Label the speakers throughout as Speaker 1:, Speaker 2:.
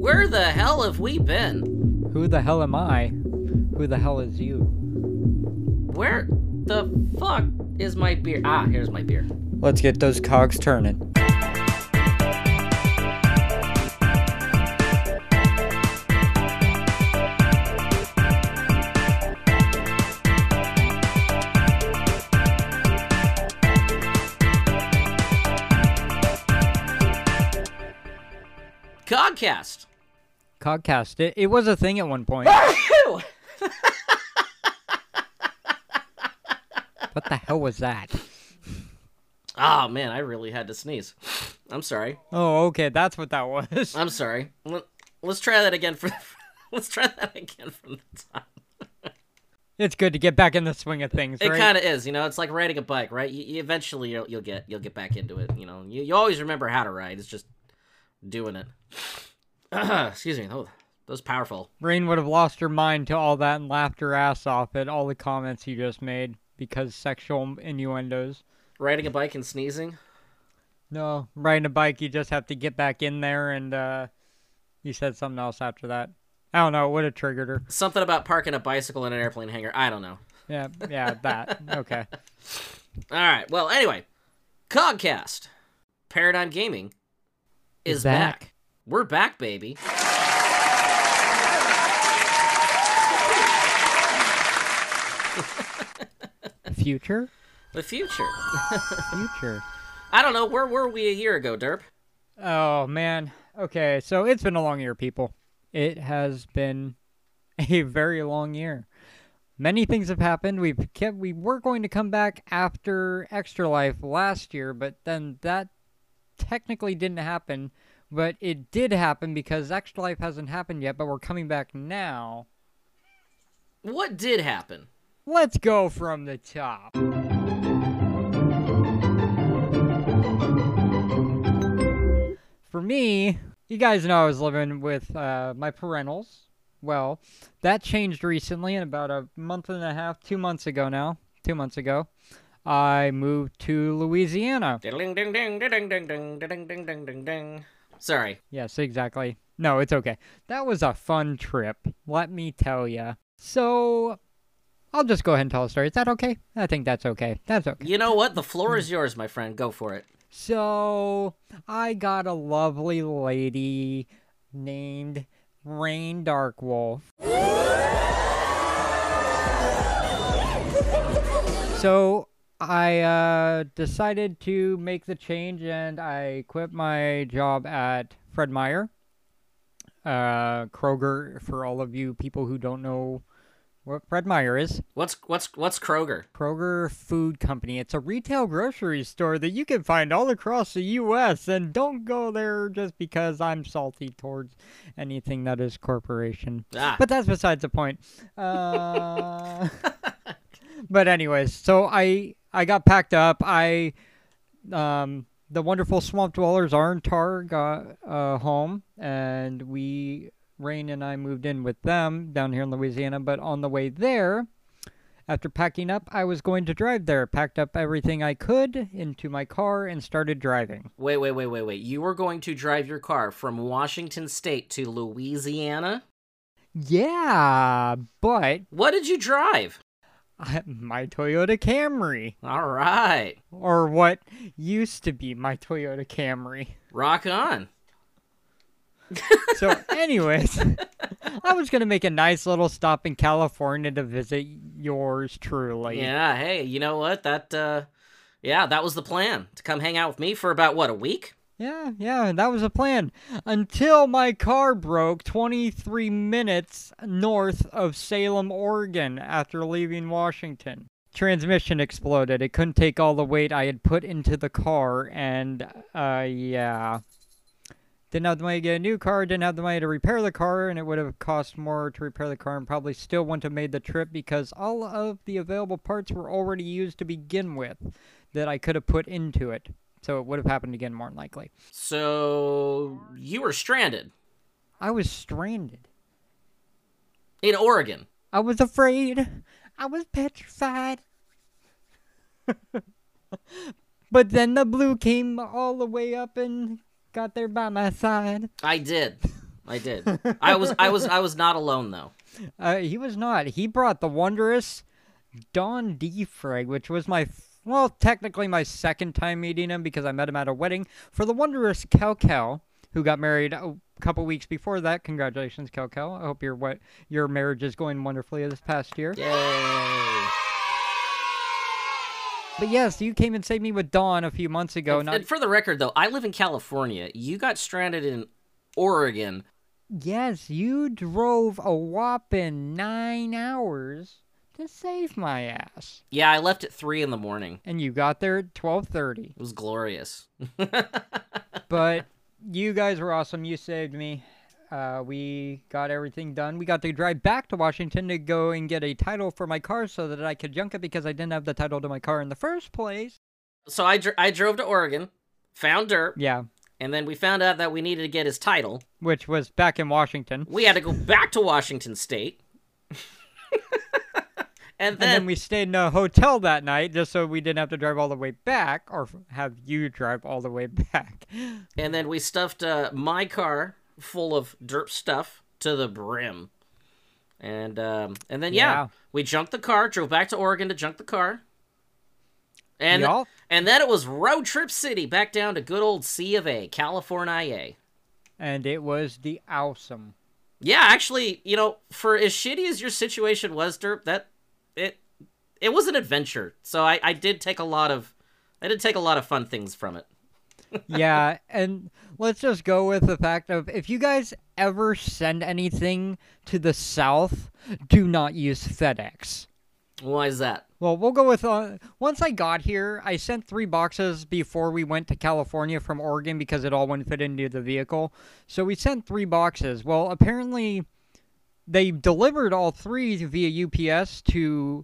Speaker 1: Where the hell have we been?
Speaker 2: Who the hell am I? Who the hell is you?
Speaker 1: Where the fuck is my beer? Ah, here's my beer.
Speaker 2: Let's get those cogs turning.
Speaker 1: Cogcast.
Speaker 2: Cogcast. It was a thing at one point. What the hell was that?
Speaker 1: Oh man, I really had to sneeze. I'm sorry.
Speaker 2: Oh, okay, that's what that was.
Speaker 1: I'm sorry. Let's try that again let's try that again from the top.
Speaker 2: It's good to get back in the swing of things, right?
Speaker 1: It kind of is, it's like riding a bike, right? You eventually you'll get back into it, You always remember how to ride. It's just doing it. Excuse me. Oh, that was powerful.
Speaker 2: Rain would have lost her mind to all that and laughed her ass off at all the comments you just made because sexual innuendos.
Speaker 1: Riding a bike and sneezing?
Speaker 2: No, riding a bike, you just have to get back in there, and you said something else after that. I don't know, it would have triggered her.
Speaker 1: Something about parking a bicycle in an airplane hangar. I don't know.
Speaker 2: Yeah, that. Okay.
Speaker 1: All right. Well, anyway, Cogcast, Paradigm Gaming is back. We're back, baby.
Speaker 2: Future?
Speaker 1: The future.
Speaker 2: Future.
Speaker 1: I don't know. Where were we a year ago, Derp?
Speaker 2: Oh, man. Okay, so it's been a long year, people. It has been a very long year. Many things have happened. We were going to come back after Extra Life last year, but then that technically didn't happen. But it did happen because Extra Life hasn't happened yet, but we're coming back now.
Speaker 1: What did happen?
Speaker 2: Let's go from the top. For me, you guys know I was living with my parentals. Well, that changed recently in about a month and a half, 2 months ago now. 2 months ago. I moved to Louisiana.
Speaker 1: Sorry.
Speaker 2: Yes, exactly. No, it's okay. That was a fun trip, let me tell ya. So, I'll just go ahead and tell a story. Is that okay? I think that's okay. That's okay.
Speaker 1: You know what? The floor is yours, my friend. Go for it.
Speaker 2: So, I got a lovely lady named Rain Darkwolf. So, I decided to make the change and I quit my job at Fred Meyer. Kroger, for all of you people who don't know what Fred Meyer is.
Speaker 1: What's Kroger?
Speaker 2: Kroger Food Company. It's a retail grocery store that you can find all across the U.S. And don't go there just because I'm salty towards anything that is corporation. But that's besides the point. But anyways, so I got packed up. The wonderful Swamp Dwellers, Arntar, got home, and Rain and I moved in with them down here in Louisiana. But on the way there, after packing up, I was going to drive there. Packed up everything I could into my car and started driving.
Speaker 1: Wait. You were going to drive your car from Washington State to Louisiana?
Speaker 2: Yeah, but...
Speaker 1: What did you drive?
Speaker 2: My Toyota Camry.
Speaker 1: All right.
Speaker 2: Or what used to be my Toyota Camry.
Speaker 1: Rock on.
Speaker 2: So, anyways, I was going to make a nice little stop in California to visit yours truly.
Speaker 1: Yeah, hey, you know what? That was the plan. To come hang out with me for about, what, a week?
Speaker 2: Yeah, that was the plan. Until my car broke 23 minutes north of Salem, Oregon after leaving Washington. Transmission exploded. It couldn't take all the weight I had put into the car, and, yeah. Didn't have the money to get a new car, didn't have the money to repair the car, and it would have cost more to repair the car and probably still wouldn't have made the trip because all of the available parts were already used to begin with that I could have put into it. So it would have happened again, more than likely.
Speaker 1: So, you were stranded.
Speaker 2: I was stranded.
Speaker 1: In Oregon.
Speaker 2: I was afraid. I was petrified. But then the blue came all the way up and got there by my side.
Speaker 1: I did. I did. I was not alone though.
Speaker 2: He was not. He brought the wondrous Don Defrag, which was well, technically my second time meeting him because I met him at a wedding, for the wondrous Cal, who got married a couple weeks before that. Congratulations, Cal. I hope your marriage is going wonderfully this past year.
Speaker 1: Yay!
Speaker 2: But yes, you came and saved me with Dawn a few months ago.
Speaker 1: And for the record, though, I live in California. You got stranded in Oregon.
Speaker 2: Yes, you drove a whopping 9 hours to save my ass.
Speaker 1: Yeah, I left at 3 in the morning.
Speaker 2: And you got there at 12:30.
Speaker 1: It was glorious.
Speaker 2: But you guys were awesome. You saved me. We got everything done. We got to drive back to Washington to go and get a title for my car so that I could junk it because I didn't have the title to my car in the first place.
Speaker 1: So I drove to Oregon, found Derp.
Speaker 2: Yeah.
Speaker 1: And then we found out that we needed to get his title.
Speaker 2: Which was back in Washington.
Speaker 1: We had to go back to Washington State. And then
Speaker 2: we stayed in a hotel that night just so we didn't have to drive all the way back or have you drive all the way back.
Speaker 1: And then we stuffed my car full of Derp stuff to the brim. And then, yeah, we junked the car, drove back to Oregon to junk the car. And then it was road trip city back down to good old C of A, California.
Speaker 2: And it was the awesome.
Speaker 1: Yeah, actually, for as shitty as your situation was, Derp, it was an adventure. So I did take a lot of fun things from it.
Speaker 2: Yeah, and let's just go with the fact of if you guys ever send anything to the South, do not use FedEx.
Speaker 1: Why is that?
Speaker 2: Well, we'll go with, once I got here, I sent 3 boxes before we went to California from Oregon because it all wouldn't fit into the vehicle. So we sent 3 boxes. Well, apparently they delivered all 3 via UPS to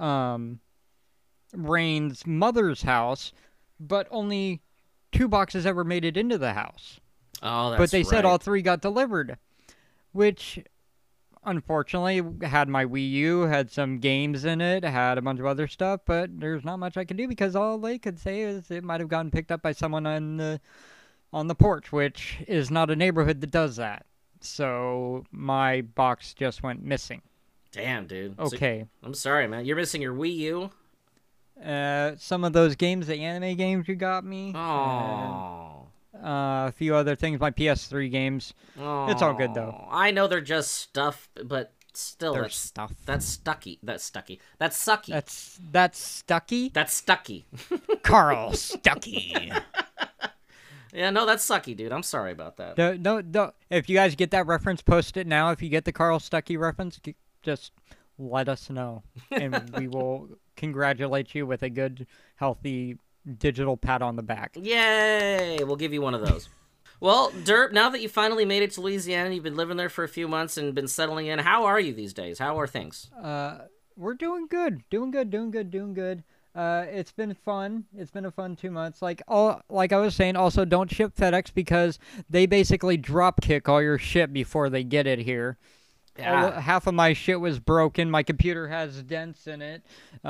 Speaker 2: Rain's mother's house, but only 2 boxes ever made it into the house.
Speaker 1: Oh, that's
Speaker 2: But they said
Speaker 1: right.
Speaker 2: all 3 got delivered, which unfortunately had my Wii U, had some games in it, had a bunch of other stuff, but there's not much I could do because all they could say is it might have gotten picked up by someone on the porch, which is not a neighborhood that does that. So my box just went missing.
Speaker 1: Damn, dude.
Speaker 2: Okay.
Speaker 1: So, I'm sorry, man. You're missing your Wii U?
Speaker 2: Some of those games, the anime games you got me.
Speaker 1: Oh.
Speaker 2: A few other things, my PS3 games. It's all good, though.
Speaker 1: I know they're just stuff, but still,
Speaker 2: They're stuff.
Speaker 1: That's stucky. That's sucky.
Speaker 2: That's Stucky?
Speaker 1: That's stucky.
Speaker 2: Carl Stucky.
Speaker 1: Yeah, no, that's sucky, dude. I'm sorry about that.
Speaker 2: No. If you guys get that reference, post it now. If you get the Carl Stucky reference, just let us know. And we will congratulate you with a good, healthy digital pat on the back.
Speaker 1: Yay! We'll give you one of those. Well, Derp, now that you finally made it to Louisiana, you've been living there for a few months and been settling in, how are you these days? How are things?
Speaker 2: We're doing good. Doing good. It's been fun. It's been a fun 2 months. Like I was saying, also don't ship FedEx because they basically drop kick all your shit before they get it here.
Speaker 1: Yeah.
Speaker 2: Half of my shit was broken. My computer has dents in it.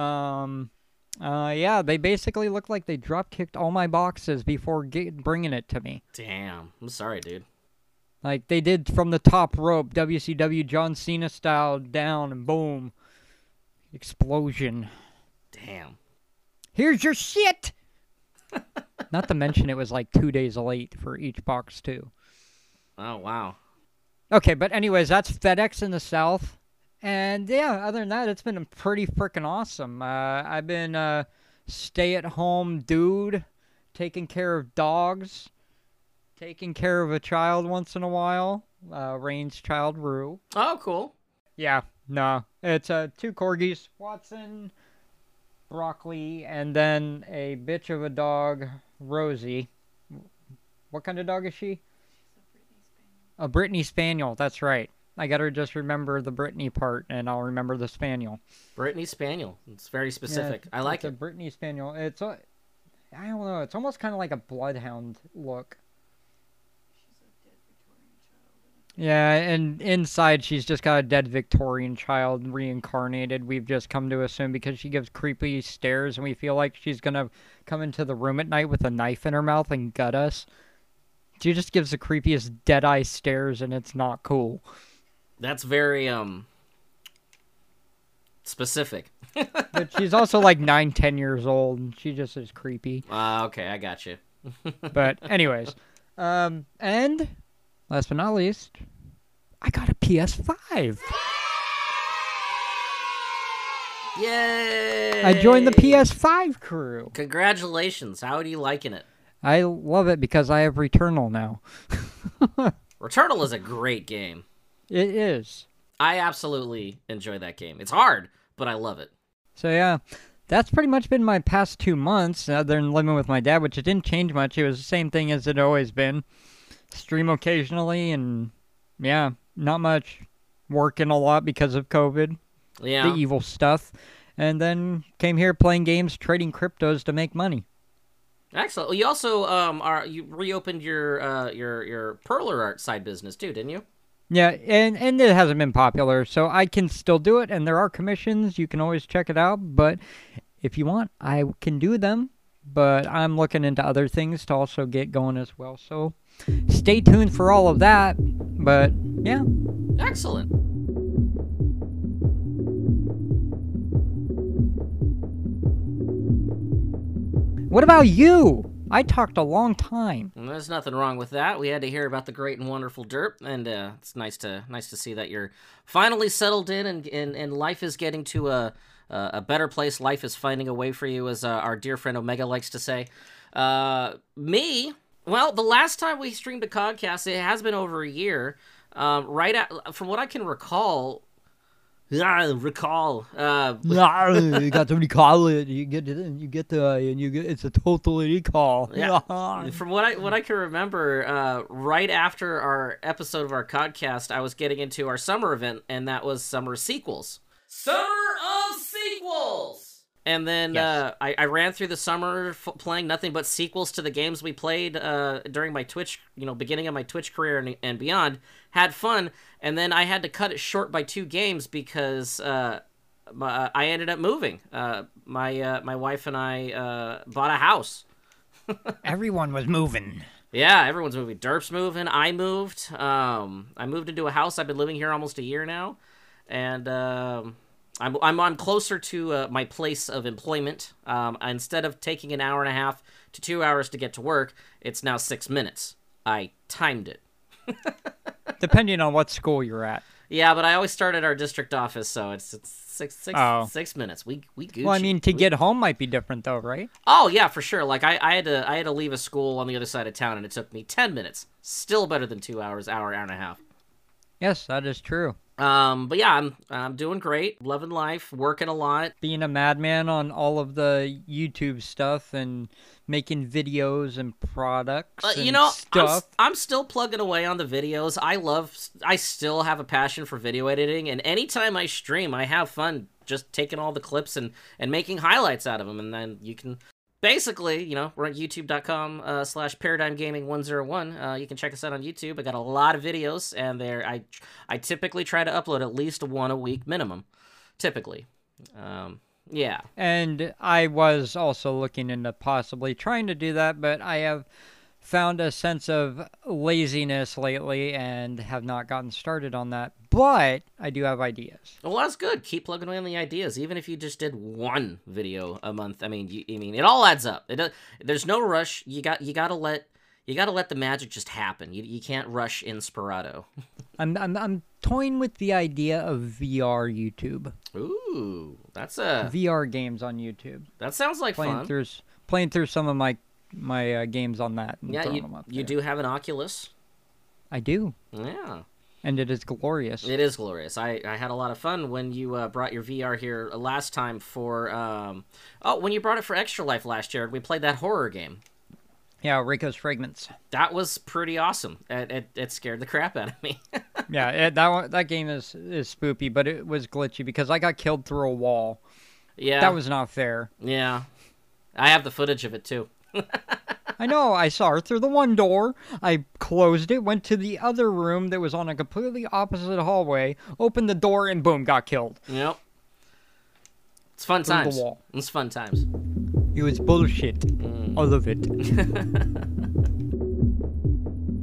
Speaker 2: Yeah, they basically look like they drop kicked all my boxes before bringing it to me.
Speaker 1: Damn. I'm sorry, dude.
Speaker 2: Like they did from the top rope, WCW John Cena style, down and boom, explosion.
Speaker 1: Damn.
Speaker 2: Here's your shit! Not to mention it was like 2 days late for each box, too.
Speaker 1: Oh, wow.
Speaker 2: Okay, but anyways, that's FedEx in the South. And yeah, other than that, it's been pretty freaking awesome. I've been a stay-at-home dude, taking care of dogs, taking care of a child once in a while. Rain's child, Rue.
Speaker 1: Oh, cool.
Speaker 2: Yeah, no. It's 2 corgis, Watson, Broccoli, and then a bitch of a dog, Rosie. What kind of dog is she? A Brittany Spaniel, that's right. I gotta just remember the Brittany part, and I'll remember the Spaniel.
Speaker 1: Brittany Spaniel. It's very specific. I like
Speaker 2: it. It's a Brittany Spaniel. I don't know, it's almost kind of like a bloodhound look. Yeah, and inside she's just got a dead Victorian child reincarnated. We've just come to assume because she gives creepy stares and we feel like she's gonna come into the room at night with a knife in her mouth and gut us. She just gives the creepiest dead-eye stares, and it's not cool.
Speaker 1: That's very, specific.
Speaker 2: But she's also like 9, 10 years old, and she just is creepy.
Speaker 1: Okay, I got you.
Speaker 2: But anyways, and last but not least, I got a PS5.
Speaker 1: Yay!
Speaker 2: I joined the PS5 crew.
Speaker 1: Congratulations. How are you liking it?
Speaker 2: I love it because I have Returnal now.
Speaker 1: Returnal is a great game.
Speaker 2: It is.
Speaker 1: I absolutely enjoy that game. It's hard, but I love it.
Speaker 2: So yeah, that's pretty much been my past 2 months, other than living with my dad, which it didn't change much. It was the same thing as it always been. Stream occasionally, and yeah, not much. Working a lot because of COVID.
Speaker 1: Yeah.
Speaker 2: The evil stuff. And then came here playing games, trading cryptos to make money.
Speaker 1: Excellent. Well, you also you reopened your Perler art side business too, didn't you?
Speaker 2: Yeah, and it hasn't been popular, so I can still do it, and there are commissions. You can always check it out, but if you want, I can do them. But I'm looking into other things to also get going as well, so stay tuned for all of that. But yeah.
Speaker 1: Excellent.
Speaker 2: What about you? I talked a long time.
Speaker 1: Well, there's nothing wrong with that. We had to hear about the great and wonderful Derp, and it's nice to see that you're finally settled in, and life is getting to a better place. Life is finding a way for you, as our dear friend Omega likes to say. Me, well, the last time we streamed a podcast, it has been over a year. From what I can recall.
Speaker 2: You got to recall it. It's a total recall.
Speaker 1: Yeah. From what I can remember, right after our episode of our podcast, I was getting into our summer event, and that was Summer Sequels. Summer of Sequels! And then yes. I ran through the summer playing nothing but sequels to the games we played during my Twitch, beginning of my Twitch career and beyond. Had fun, and then I had to cut it short by 2 games because I ended up moving. My wife and I bought a house.
Speaker 2: Everyone was moving.
Speaker 1: Yeah, everyone's moving. Derp's moving. I moved. I moved into a house. I've been living here almost a year now, and I'm closer to my place of employment. Instead of taking an hour and a half to 2 hours to get to work, it's now 6 minutes. I timed it.
Speaker 2: Depending on what school you're at.
Speaker 1: Yeah, but I always start at our district office, so it's 6 minutes. We Gucci.
Speaker 2: Well, I mean, to get home might be different though, right?
Speaker 1: Oh yeah, for sure. Like I had to leave a school on the other side of town, and it took me 10 minutes. Still better than 2 hours, hour and a half.
Speaker 2: Yes, that is true.
Speaker 1: But yeah, I'm doing great, loving life, working a lot.
Speaker 2: Being a madman on all of the YouTube stuff and making videos and products and stuff.
Speaker 1: I'm still plugging away on the videos. I still have a passion for video editing, and anytime I stream, I have fun just taking all the clips and making highlights out of them, and then you can... Basically, we're at youtube.com/ParadigmGaming101. You can check us out on YouTube. I got a lot of videos, and I typically try to upload at least 1 a week minimum. Typically. Yeah.
Speaker 2: And I was also looking into possibly trying to do that, but I have found a sense of laziness lately and have not gotten started on that. But I do have ideas.
Speaker 1: Well, that's good. Keep plugging away on the ideas. Even if you just did 1 video a month, I mean, it all adds up. There's no rush. You gotta let the magic just happen. You can't rush Inspirato.
Speaker 2: I'm toying with the idea of VR YouTube.
Speaker 1: Ooh, that's a
Speaker 2: VR games on YouTube.
Speaker 1: That sounds like fun.
Speaker 2: Playing through some of my games on that. And
Speaker 1: yeah, you do have an Oculus.
Speaker 2: I do.
Speaker 1: Yeah.
Speaker 2: And it is glorious.
Speaker 1: It is glorious. I had a lot of fun when you brought your VR here last time for... when you brought it for Extra Life last year. We played that horror game.
Speaker 2: Yeah, Reiko's Fragments.
Speaker 1: That was pretty awesome. It scared the crap out of me.
Speaker 2: Yeah, that game is spoopy, but it was glitchy because I got killed through a wall.
Speaker 1: Yeah.
Speaker 2: That was not fair.
Speaker 1: Yeah. I have the footage of it, too.
Speaker 2: I know, I saw her through the one door, I closed it, went to the other room that was on a completely opposite hallway, opened the door, and boom, got killed.
Speaker 1: Yep. It's fun
Speaker 2: through
Speaker 1: times.
Speaker 2: The wall.
Speaker 1: It's fun times.
Speaker 2: It was bullshit. All of it.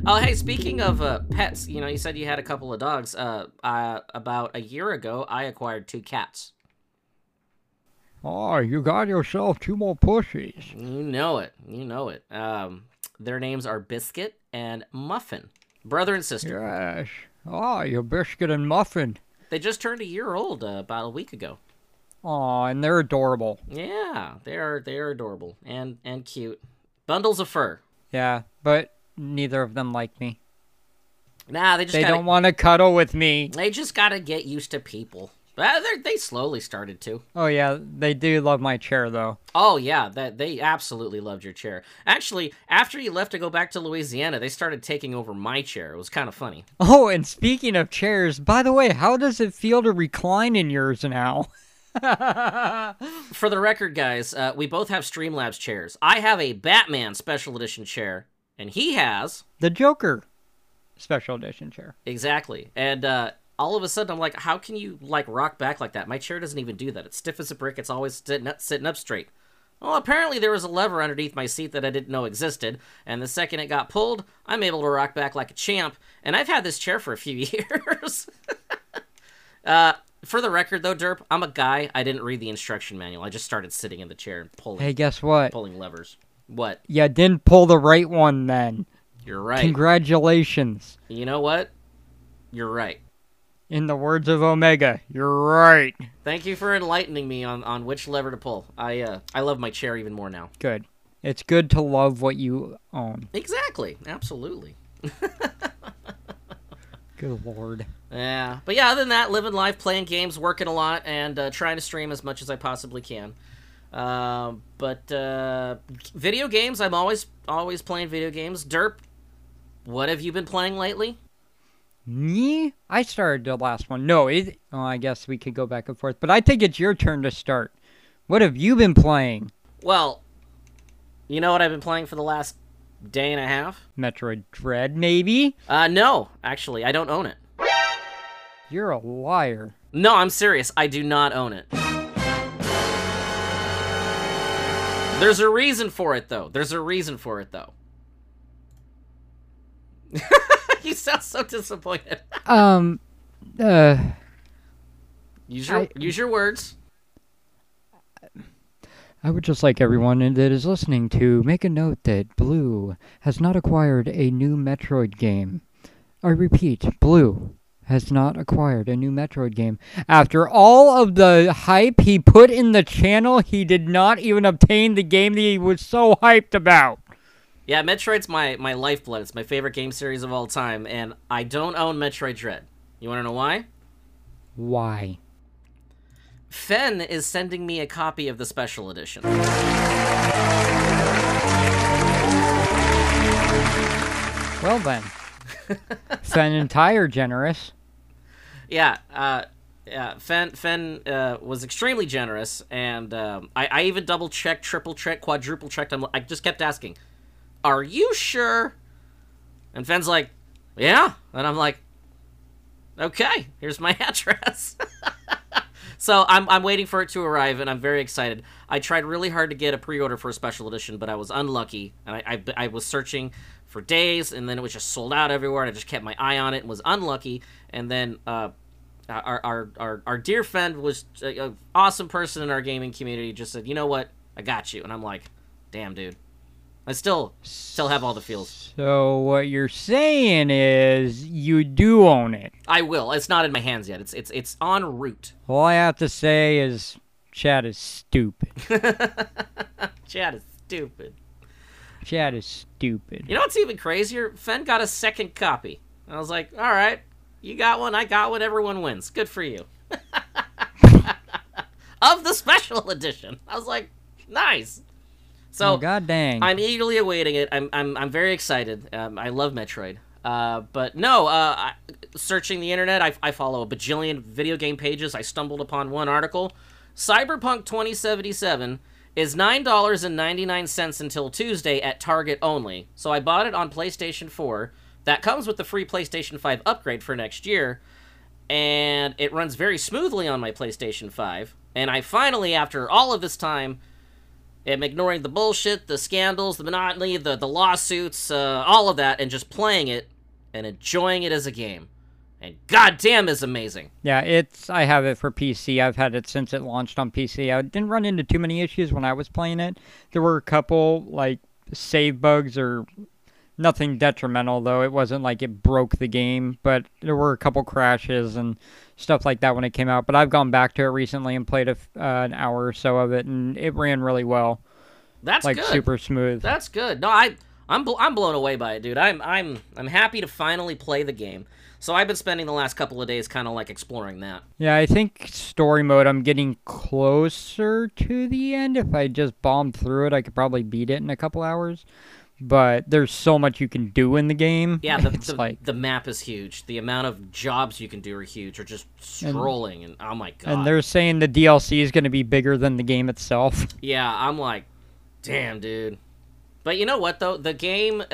Speaker 1: Oh, hey, speaking of pets, you said you had a couple of dogs. About a year ago, I acquired 2 cats.
Speaker 2: Oh, you got yourself 2 more pussies.
Speaker 1: You know it. You know it. Their names are Biscuit and Muffin. Brother and sister.
Speaker 2: Yes. Oh, your Biscuit and Muffin.
Speaker 1: They just turned a year old about a week ago.
Speaker 2: Aw, and they're adorable.
Speaker 1: Yeah, they are adorable and cute. Bundles of fur.
Speaker 2: Yeah, but neither of them like me.
Speaker 1: Nah, they
Speaker 2: don't want to cuddle with me.
Speaker 1: They just gotta get used to people. They slowly started to.
Speaker 2: Oh yeah, they do love my chair though.
Speaker 1: Oh yeah, they absolutely loved your chair. Actually, after you left to go back to Louisiana, they started taking over my chair. It was kind of funny.
Speaker 2: Oh, and speaking of chairs, by the way, how does it feel to recline in yours now?
Speaker 1: For the record, guys, we both have Streamlabs chairs. I have a Batman Special Edition chair, and he has...
Speaker 2: the Joker Special Edition chair.
Speaker 1: Exactly. And all of a sudden, I'm like, how can you, rock back like that? My chair doesn't even do that. It's stiff as a brick. It's always sitting up straight. Well, apparently there was a lever underneath my seat that I didn't know existed, and the second it got pulled, I'm able to rock back like a champ, and I've had this chair for a few years. For the record, though, Derp, I'm a guy. I didn't read the instruction manual. I just started sitting in the chair and pulling.
Speaker 2: Hey, guess what?
Speaker 1: Pulling levers. What?
Speaker 2: You didn't pull the right one then.
Speaker 1: You're right.
Speaker 2: Congratulations.
Speaker 1: You know what? You're right.
Speaker 2: In the words of Omega, you're right.
Speaker 1: Thank you for enlightening me on which lever to pull. I love my chair even more now.
Speaker 2: Good. It's good to love what you own.
Speaker 1: Exactly. Absolutely.
Speaker 2: Good lord.
Speaker 1: Yeah. But yeah, other than that, living life, playing games, working a lot, and trying to stream as much as I possibly can. But video games, I'm always playing video games. Derp, what have you been playing lately?
Speaker 2: Me? I started the last one. No, I guess we could go back and forth. But I think it's your turn to start. What have you been playing?
Speaker 1: Well, you know what I've been playing for the last day and a half?
Speaker 2: Metroid Dread, maybe?
Speaker 1: No, actually, I don't own it.
Speaker 2: You're a liar.
Speaker 1: No, I'm serious. I do not own it. There's a reason for it, though. You sound so disappointed. Use your words.
Speaker 2: I would just like everyone that is listening to make a note that Blue has not acquired a new Metroid game. I repeat, Blue has not acquired a new Metroid game. After all of the hype he put in the channel, he did not even obtain the game that he was so hyped about.
Speaker 1: Yeah, Metroid's my lifeblood. It's my favorite game series of all time, and I don't own Metroid Dread. You want to know why?
Speaker 2: Why?
Speaker 1: Fen is sending me a copy of the special edition.
Speaker 2: Well then. Fen and Ty are generous.
Speaker 1: Yeah, Fen was extremely generous, and I even double-checked, triple-checked, quadruple-checked. I just kept asking, are you sure? And Fen's like, yeah. And I'm like, okay, here's my address. So I'm waiting for it to arrive, and I'm very excited. I tried really hard to get a pre-order for a special edition, but I was unlucky. And I was searching for days, and then it was just sold out everywhere, and I just kept my eye on it and was unlucky. And then our dear friend was an awesome person in our gaming community, just said, you know what, I got you. And I'm like, damn, dude. I still have all the feels.
Speaker 2: So what you're saying is you do own it.
Speaker 1: I will. It's not in my hands yet. It's en route.
Speaker 2: All I have to say is Chad is stupid.
Speaker 1: Chad is stupid.
Speaker 2: Chad is stupid.
Speaker 1: You know what's even crazier? Fen got a second copy. I was like, all right, you got one, I got one, everyone wins. Good for you. Of the special edition. I was like, nice. So,
Speaker 2: god dang.
Speaker 1: I'm eagerly awaiting it. I'm very excited. I love Metroid. But no, searching the internet, I follow a bajillion video game pages. I stumbled upon one article. Cyberpunk 2077 is $9.99 until Tuesday at Target only. So I bought it on PlayStation 4. That comes with the free PlayStation 5 upgrade for next year. And it runs very smoothly on my PlayStation 5. And I finally, after all of this time, I'm ignoring the bullshit, the scandals, the monotony, the lawsuits, all of that, and just playing it and enjoying it as a game. And goddamn is amazing.
Speaker 2: Yeah, I have it for PC. I've had it since it launched on PC. I didn't run into too many issues when I was playing it. There were a couple, like, save bugs or nothing detrimental, though. It wasn't like it broke the game, but there were a couple crashes and stuff like that when it came out. But I've gone back to it recently and played an hour or so of it, and it ran really well.
Speaker 1: That's
Speaker 2: like,
Speaker 1: good.
Speaker 2: Super smooth.
Speaker 1: That's good. No, I'm blown away by it, dude. I'm happy to finally play the game. So I've been spending the last couple of days kind of like exploring that.
Speaker 2: Yeah, I think story mode, I'm getting closer to the end. If I just bombed through it, I could probably beat it in a couple hours. But there's so much you can do in the game.
Speaker 1: Yeah, the map is huge. The amount of jobs you can do are huge. Or just strolling, and oh my god.
Speaker 2: And they're saying the DLC is going to be bigger than the game itself.
Speaker 1: Yeah, I'm like, damn, dude. But you know what though? The game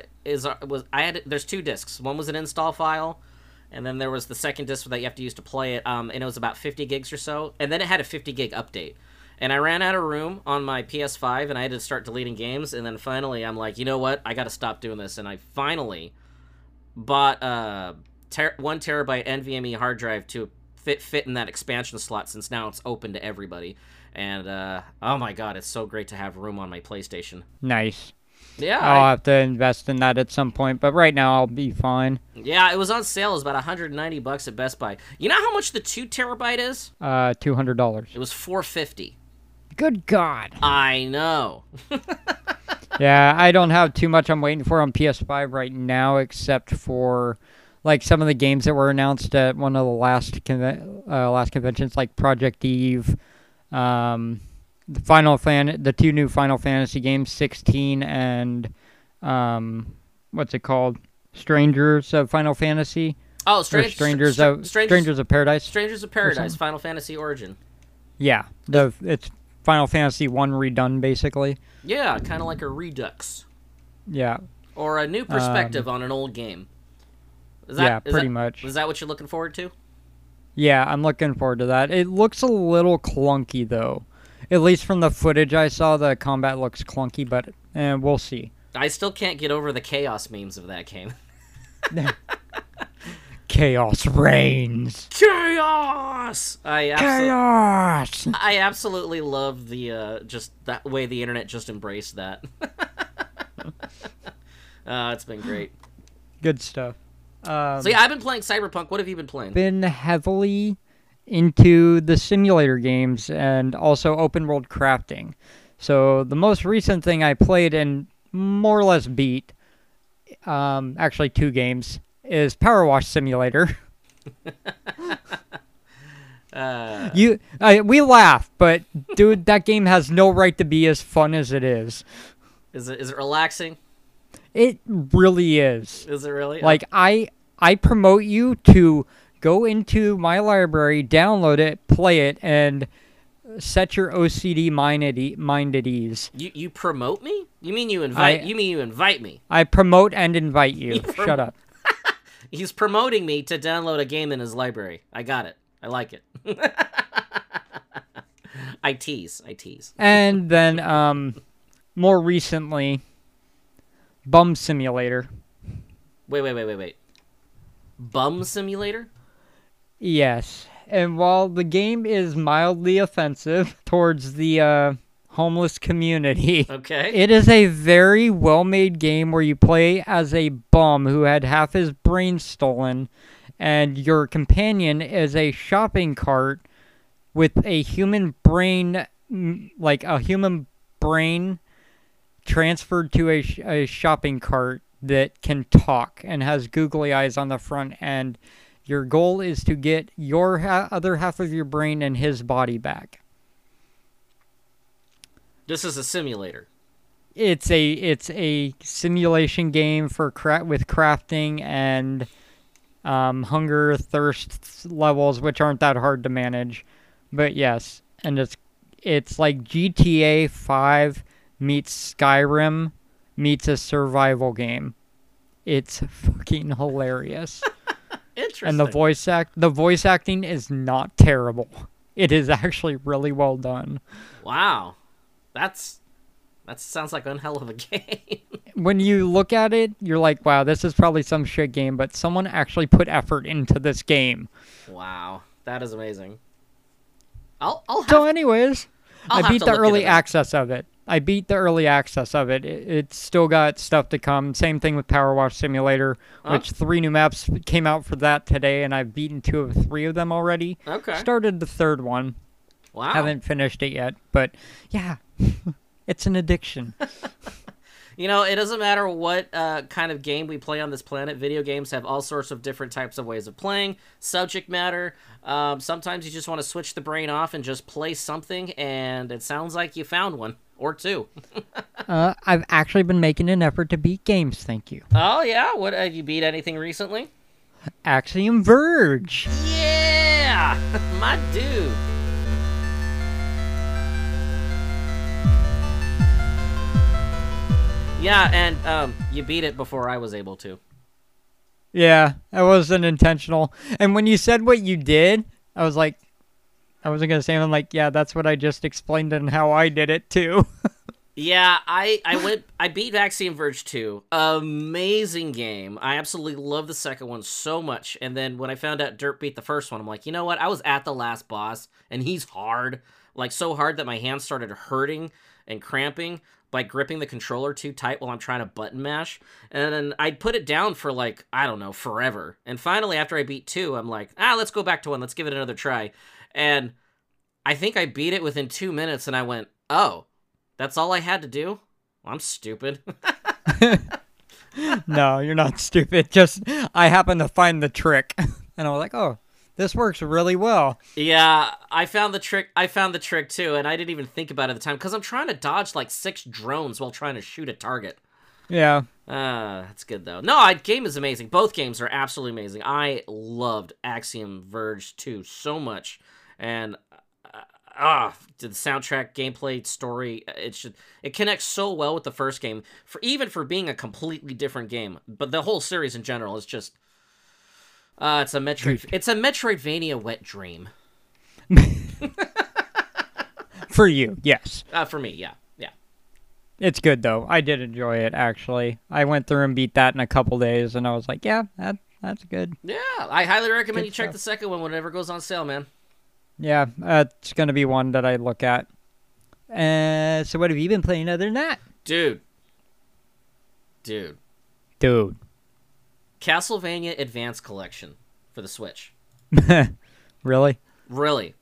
Speaker 1: there's 2 discs. One was an install file, and then there was the second disc that you have to use to play it. And it was about 50 gigs or so. And then it had a 50 gig update. And I ran out of room on my PS5, and I had to start deleting games. And then finally, I'm like, you know what? I got to stop doing this. And I finally bought a 1 terabyte NVMe hard drive to fit in that expansion slot, since now it's open to everybody. And oh my god, it's so great to have room on my PlayStation.
Speaker 2: Nice.
Speaker 1: Yeah,
Speaker 2: I'll have to invest in that at some point, but right now I'll be fine.
Speaker 1: Yeah, it was on sale. It was about $190 at Best Buy. You know how much the 2 terabyte is?
Speaker 2: $200.
Speaker 1: It was $450.
Speaker 2: Good God.
Speaker 1: I know.
Speaker 2: Yeah, I don't have too much I'm waiting for on PS5 right now, except for like some of the games that were announced at one of the last conventions, like Project Eve, the 2 new Final Fantasy games, 16 and what's it called? Strangers of Final Fantasy.
Speaker 1: Oh,
Speaker 2: Strangers of Paradise.
Speaker 1: Strangers of Paradise, Final Fantasy Origin.
Speaker 2: Yeah, it's Final Fantasy 1 redone, basically.
Speaker 1: Yeah, kind of like a redux.
Speaker 2: Yeah.
Speaker 1: Or a new perspective on an old game.
Speaker 2: Pretty much.
Speaker 1: Is that what you're looking forward to?
Speaker 2: Yeah, I'm looking forward to that. It looks a little clunky, though. At least from the footage I saw, the combat looks clunky, but we'll see.
Speaker 1: I still can't get over the chaos memes of that game.
Speaker 2: Chaos reigns.
Speaker 1: Chaos!
Speaker 2: Chaos!
Speaker 1: I absolutely love the just that way the internet just embraced that. It's been great.
Speaker 2: Good stuff.
Speaker 1: So yeah, I've been playing Cyberpunk. What have you been playing?
Speaker 2: Been heavily into the simulator games and also open world crafting. So the most recent thing I played and more or less beat, actually 2 games, is Power Wash Simulator. We laugh, but dude, that game has no right to be as fun as it is.
Speaker 1: Is it relaxing?
Speaker 2: It really is.
Speaker 1: Is it really?
Speaker 2: Like, I promote you to go into my library, download it, play it, and set your OCD mind at ease.
Speaker 1: You promote me? You mean you invite? You mean you invite me?
Speaker 2: I promote and invite you. Shut up.
Speaker 1: He's promoting me to download a game in his library. I got it. I like it. I tease.
Speaker 2: And then, more recently, Bum Simulator.
Speaker 1: Wait. Bum Simulator?
Speaker 2: Yes. And while the game is mildly offensive towards the homeless community,
Speaker 1: okay,
Speaker 2: it is a very well-made game where you play as a bum who had half his brain stolen, and your companion is a shopping cart with a human brain, like a human brain transferred to a shopping cart that can talk and has googly eyes on the front end. Your goal is to get your other half of your brain and his body back.
Speaker 1: This is a simulator.
Speaker 2: It's a simulation game with crafting and hunger, thirst levels, which aren't that hard to manage. But yes, and it's like GTA 5 meets Skyrim meets a survival game. It's fucking hilarious.
Speaker 1: Interesting.
Speaker 2: And the voice acting is not terrible. It is actually really well done.
Speaker 1: Wow. That's That sounds like one hell of a game.
Speaker 2: When you look at it, you're like, wow, this is probably some shit game, but someone actually put effort into this game.
Speaker 1: Wow, that is amazing.
Speaker 2: So anyways, I beat the early access of it. It's still got stuff to come. Same thing with Power Wash Simulator, which 3 new maps came out for that today, and I've beaten 2 of 3 of them already.
Speaker 1: Okay.
Speaker 2: Started the 3rd one.
Speaker 1: Wow.
Speaker 2: Haven't finished it yet, but yeah, it's an addiction.
Speaker 1: You know, it doesn't matter what kind of game we play on this planet. Video games have all sorts of different types of ways of playing, subject matter. Sometimes you just want to switch the brain off and just play something, and it sounds like you found one. Or 2.
Speaker 2: I've actually been making an effort to beat games, thank you.
Speaker 1: Oh, yeah? What, have you beat anything recently?
Speaker 2: Axiom Verge.
Speaker 1: Yeah! My dude. Yeah, and you beat it before I was able to.
Speaker 2: Yeah, that wasn't intentional. And when you said what you did, I was like, I wasn't going to say, I'm like, yeah, that's what I just explained and how I did it too.
Speaker 1: Yeah, I beat Axiom Verge 2. Amazing game. I absolutely love the second one so much. And then when I found out Dirt beat the first one, I'm like, you know what? I was at the last boss, and he's hard. Like, so hard that my hands started hurting and cramping by gripping the controller too tight while I'm trying to button mash. And then I'd put it down for, like, I don't know, forever. And finally, after I beat 2, I'm like, let's go back to 1. Let's give it another try. And I think I beat it within 2 minutes, and I went, oh, that's all I had to do? Well, I'm stupid.
Speaker 2: No, you're not stupid. Just, I happened to find the trick. And I was like, oh, this works really well.
Speaker 1: Yeah, I found the trick too, and I didn't even think about it at the time, because I'm trying to dodge like 6 drones while trying to shoot a target.
Speaker 2: Yeah.
Speaker 1: That's good, though. No, game is amazing. Both games are absolutely amazing. I loved Axiom Verge 2 so much. And, the soundtrack, gameplay, story, it connects so well with the first game, for being a completely different game. But the whole series in general is just... it's a Metroidvania wet dream.
Speaker 2: For you, yes.
Speaker 1: For me, yeah.
Speaker 2: It's good, though. I did enjoy it, actually. I went through and beat that in a couple days, and I was like, yeah, that's good.
Speaker 1: Yeah, I highly recommend you check the second one whenever it goes on sale, man.
Speaker 2: Yeah, it's going to be one that I look at. So what have you been playing other than that?
Speaker 1: Dude. Castlevania Advance Collection for the Switch.
Speaker 2: Really?
Speaker 1: Really.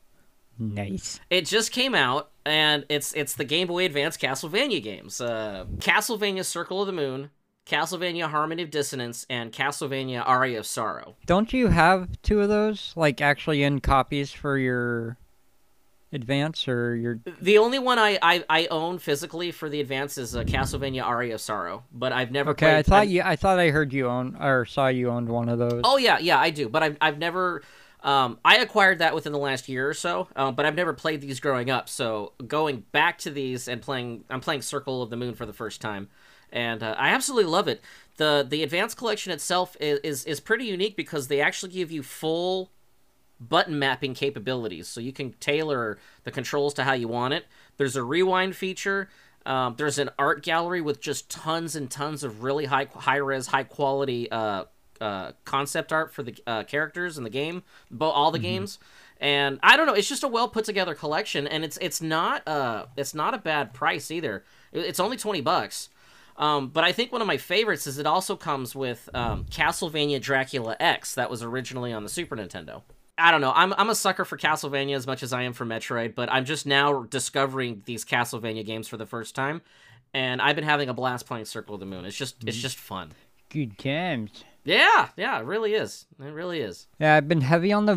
Speaker 2: Nice.
Speaker 1: It just came out, and it's the Game Boy Advance Castlevania games. Castlevania Circle of the Moon, Castlevania Harmony of Dissonance, and Castlevania Aria of Sorrow.
Speaker 2: Don't you have 2 of those, like, actually in copies for your Advance, or your...
Speaker 1: The only one I own physically for the Advance is Castlevania Aria of Sorrow, but I've never played...
Speaker 2: I thought I heard you own, or saw you owned one of those.
Speaker 1: Oh, yeah, I do, but I've never... I acquired that within the last year or so, but I've never played these growing up, so going back to these and I'm playing Circle of the Moon for the first time, and I absolutely love it. The Advanced Collection itself is pretty unique because they actually give you full button mapping capabilities, so you can tailor the controls to how you want it. There's a rewind feature. There's an art gallery with just tons and tons of really high-res, high-quality concept art for the characters in the game, all the games. And I don't know, it's just a well put together collection, and it's not a bad price either. It's only $20. But I think one of my favorites is it also comes with Castlevania Dracula X that was originally on the Super Nintendo. I don't know. I'm a sucker for Castlevania as much as I am for Metroid, but I'm just now discovering these Castlevania games for the first time, and I've been having a blast playing Circle of the Moon. It's just fun.
Speaker 2: Good times.
Speaker 1: Yeah, it really is. It really is.
Speaker 2: Yeah, I've been heavy on the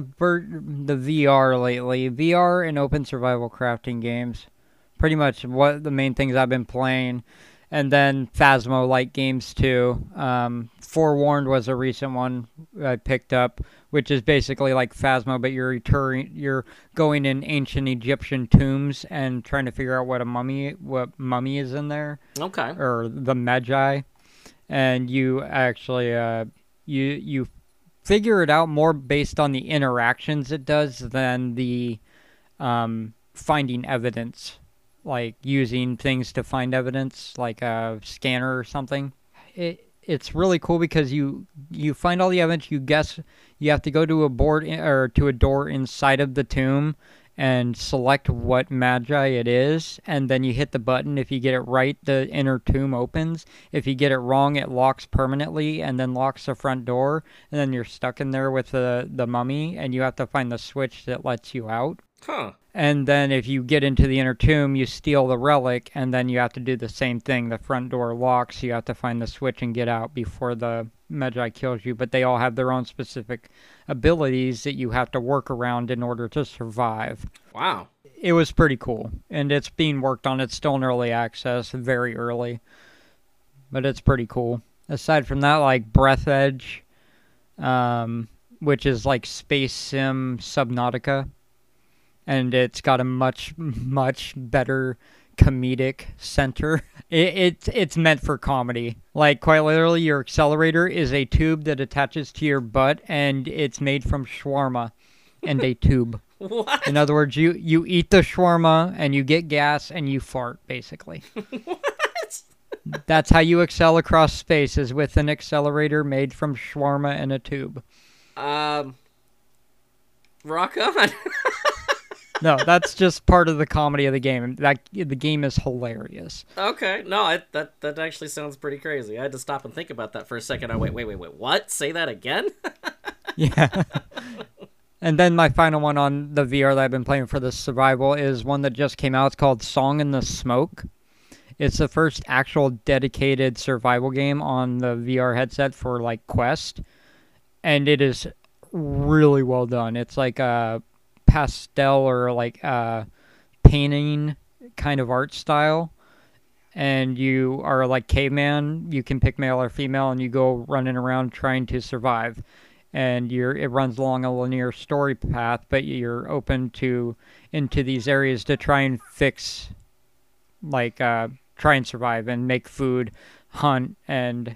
Speaker 2: VR lately. VR and open survival crafting games. Pretty much what the main things I've been playing. And then Phasmo-like games, too. Forewarned was a recent one I picked up, which is basically like Phasmo, but you're going in ancient Egyptian tombs and trying to figure out what mummy is in there.
Speaker 1: Okay.
Speaker 2: Or the Magi. And you actually, you figure it out more based on the interactions it does than the finding evidence like using things to find evidence, like a scanner or something. It's really cool because you find all the evidence. You guess you have to go to a board or to a door inside of the tomb and select what magi it is, and then you hit the button. If you get it right, the inner tomb opens. If you get it wrong, it locks permanently and then locks the front door, and then you're stuck in there with the mummy, and you have to find the switch that lets you out.
Speaker 1: Huh.
Speaker 2: And then if you get into the inner tomb, you steal the relic, and then you have to do the same thing. The front door locks, you have to find the switch and get out before the Magi kills you. But they all have their own specific abilities that you have to work around in order to survive.
Speaker 1: Wow.
Speaker 2: It was pretty cool, and it's being worked on. It's still in early access, very early. But it's pretty cool. Aside from that, like Breath Edge, which is like Space Sim Subnautica. And it's got a much, much better comedic center. It's meant for comedy. Like, quite literally, your accelerator is a tube that attaches to your butt, and it's made from shawarma and a tube.
Speaker 1: What?
Speaker 2: In other words, you eat the shawarma, and you get gas, and you fart, basically.
Speaker 1: What?
Speaker 2: That's how you excel across space, is with an accelerator made from shawarma and a tube.
Speaker 1: Rock on.
Speaker 2: No, that's just part of the comedy of the game. The game is hilarious.
Speaker 1: Okay, no, that actually sounds pretty crazy. I had to stop and think about that for a second. Wait, what? Say that again?
Speaker 2: Yeah. And then my final one on the VR that I've been playing for the survival is one that just came out. It's called Song in the Smoke. It's the first actual dedicated survival game on the VR headset for like Quest, and it is really well done. It's like a pastel or like painting kind of art style, and you are like caveman. You can pick male or female, and you go running around trying to survive. And it runs along a linear story path, but you're open into these areas to try and fix, like try and survive and make food, hunt, and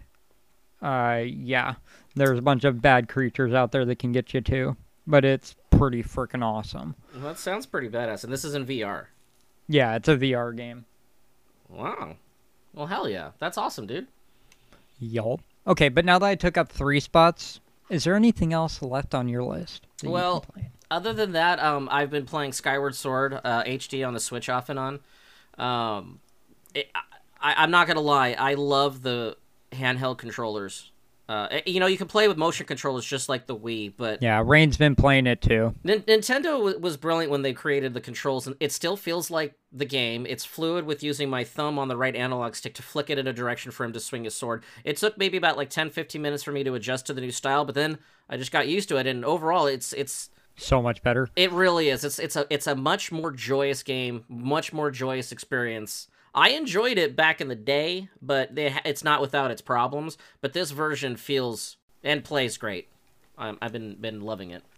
Speaker 2: yeah, there's a bunch of bad creatures out there that can get you too. But it's pretty freaking awesome.
Speaker 1: Well, that sounds pretty badass, and this is in VR.
Speaker 2: Yeah, it's a VR game.
Speaker 1: Wow. Well, hell yeah. That's awesome, dude.
Speaker 2: Yup. Okay, but now that I took up 3 spots, is there anything else left on your list?
Speaker 1: Well, other than that, I've been playing Skyward Sword HD on the Switch off and on. I'm not going to lie. I love the handheld controllers. You can play with motion controllers just like the Wii, but...
Speaker 2: Yeah, Rain's been playing it too.
Speaker 1: Nintendo was brilliant when they created the controls, and it still feels like the game. It's fluid with using my thumb on the right analog stick to flick it in a direction for him to swing his sword. It took maybe about like 10-15 minutes for me to adjust to the new style, but then I just got used to it, and overall it's
Speaker 2: so much better.
Speaker 1: It really is. It's a much more joyous game, much more joyous experience. I enjoyed it back in the day, but it's not without its problems. But this version feels and plays great. I've been loving it.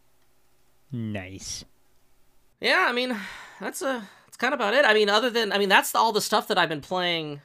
Speaker 2: Nice.
Speaker 1: Yeah, I mean, that's kind of about it. I mean, that's all the stuff that I've been playing.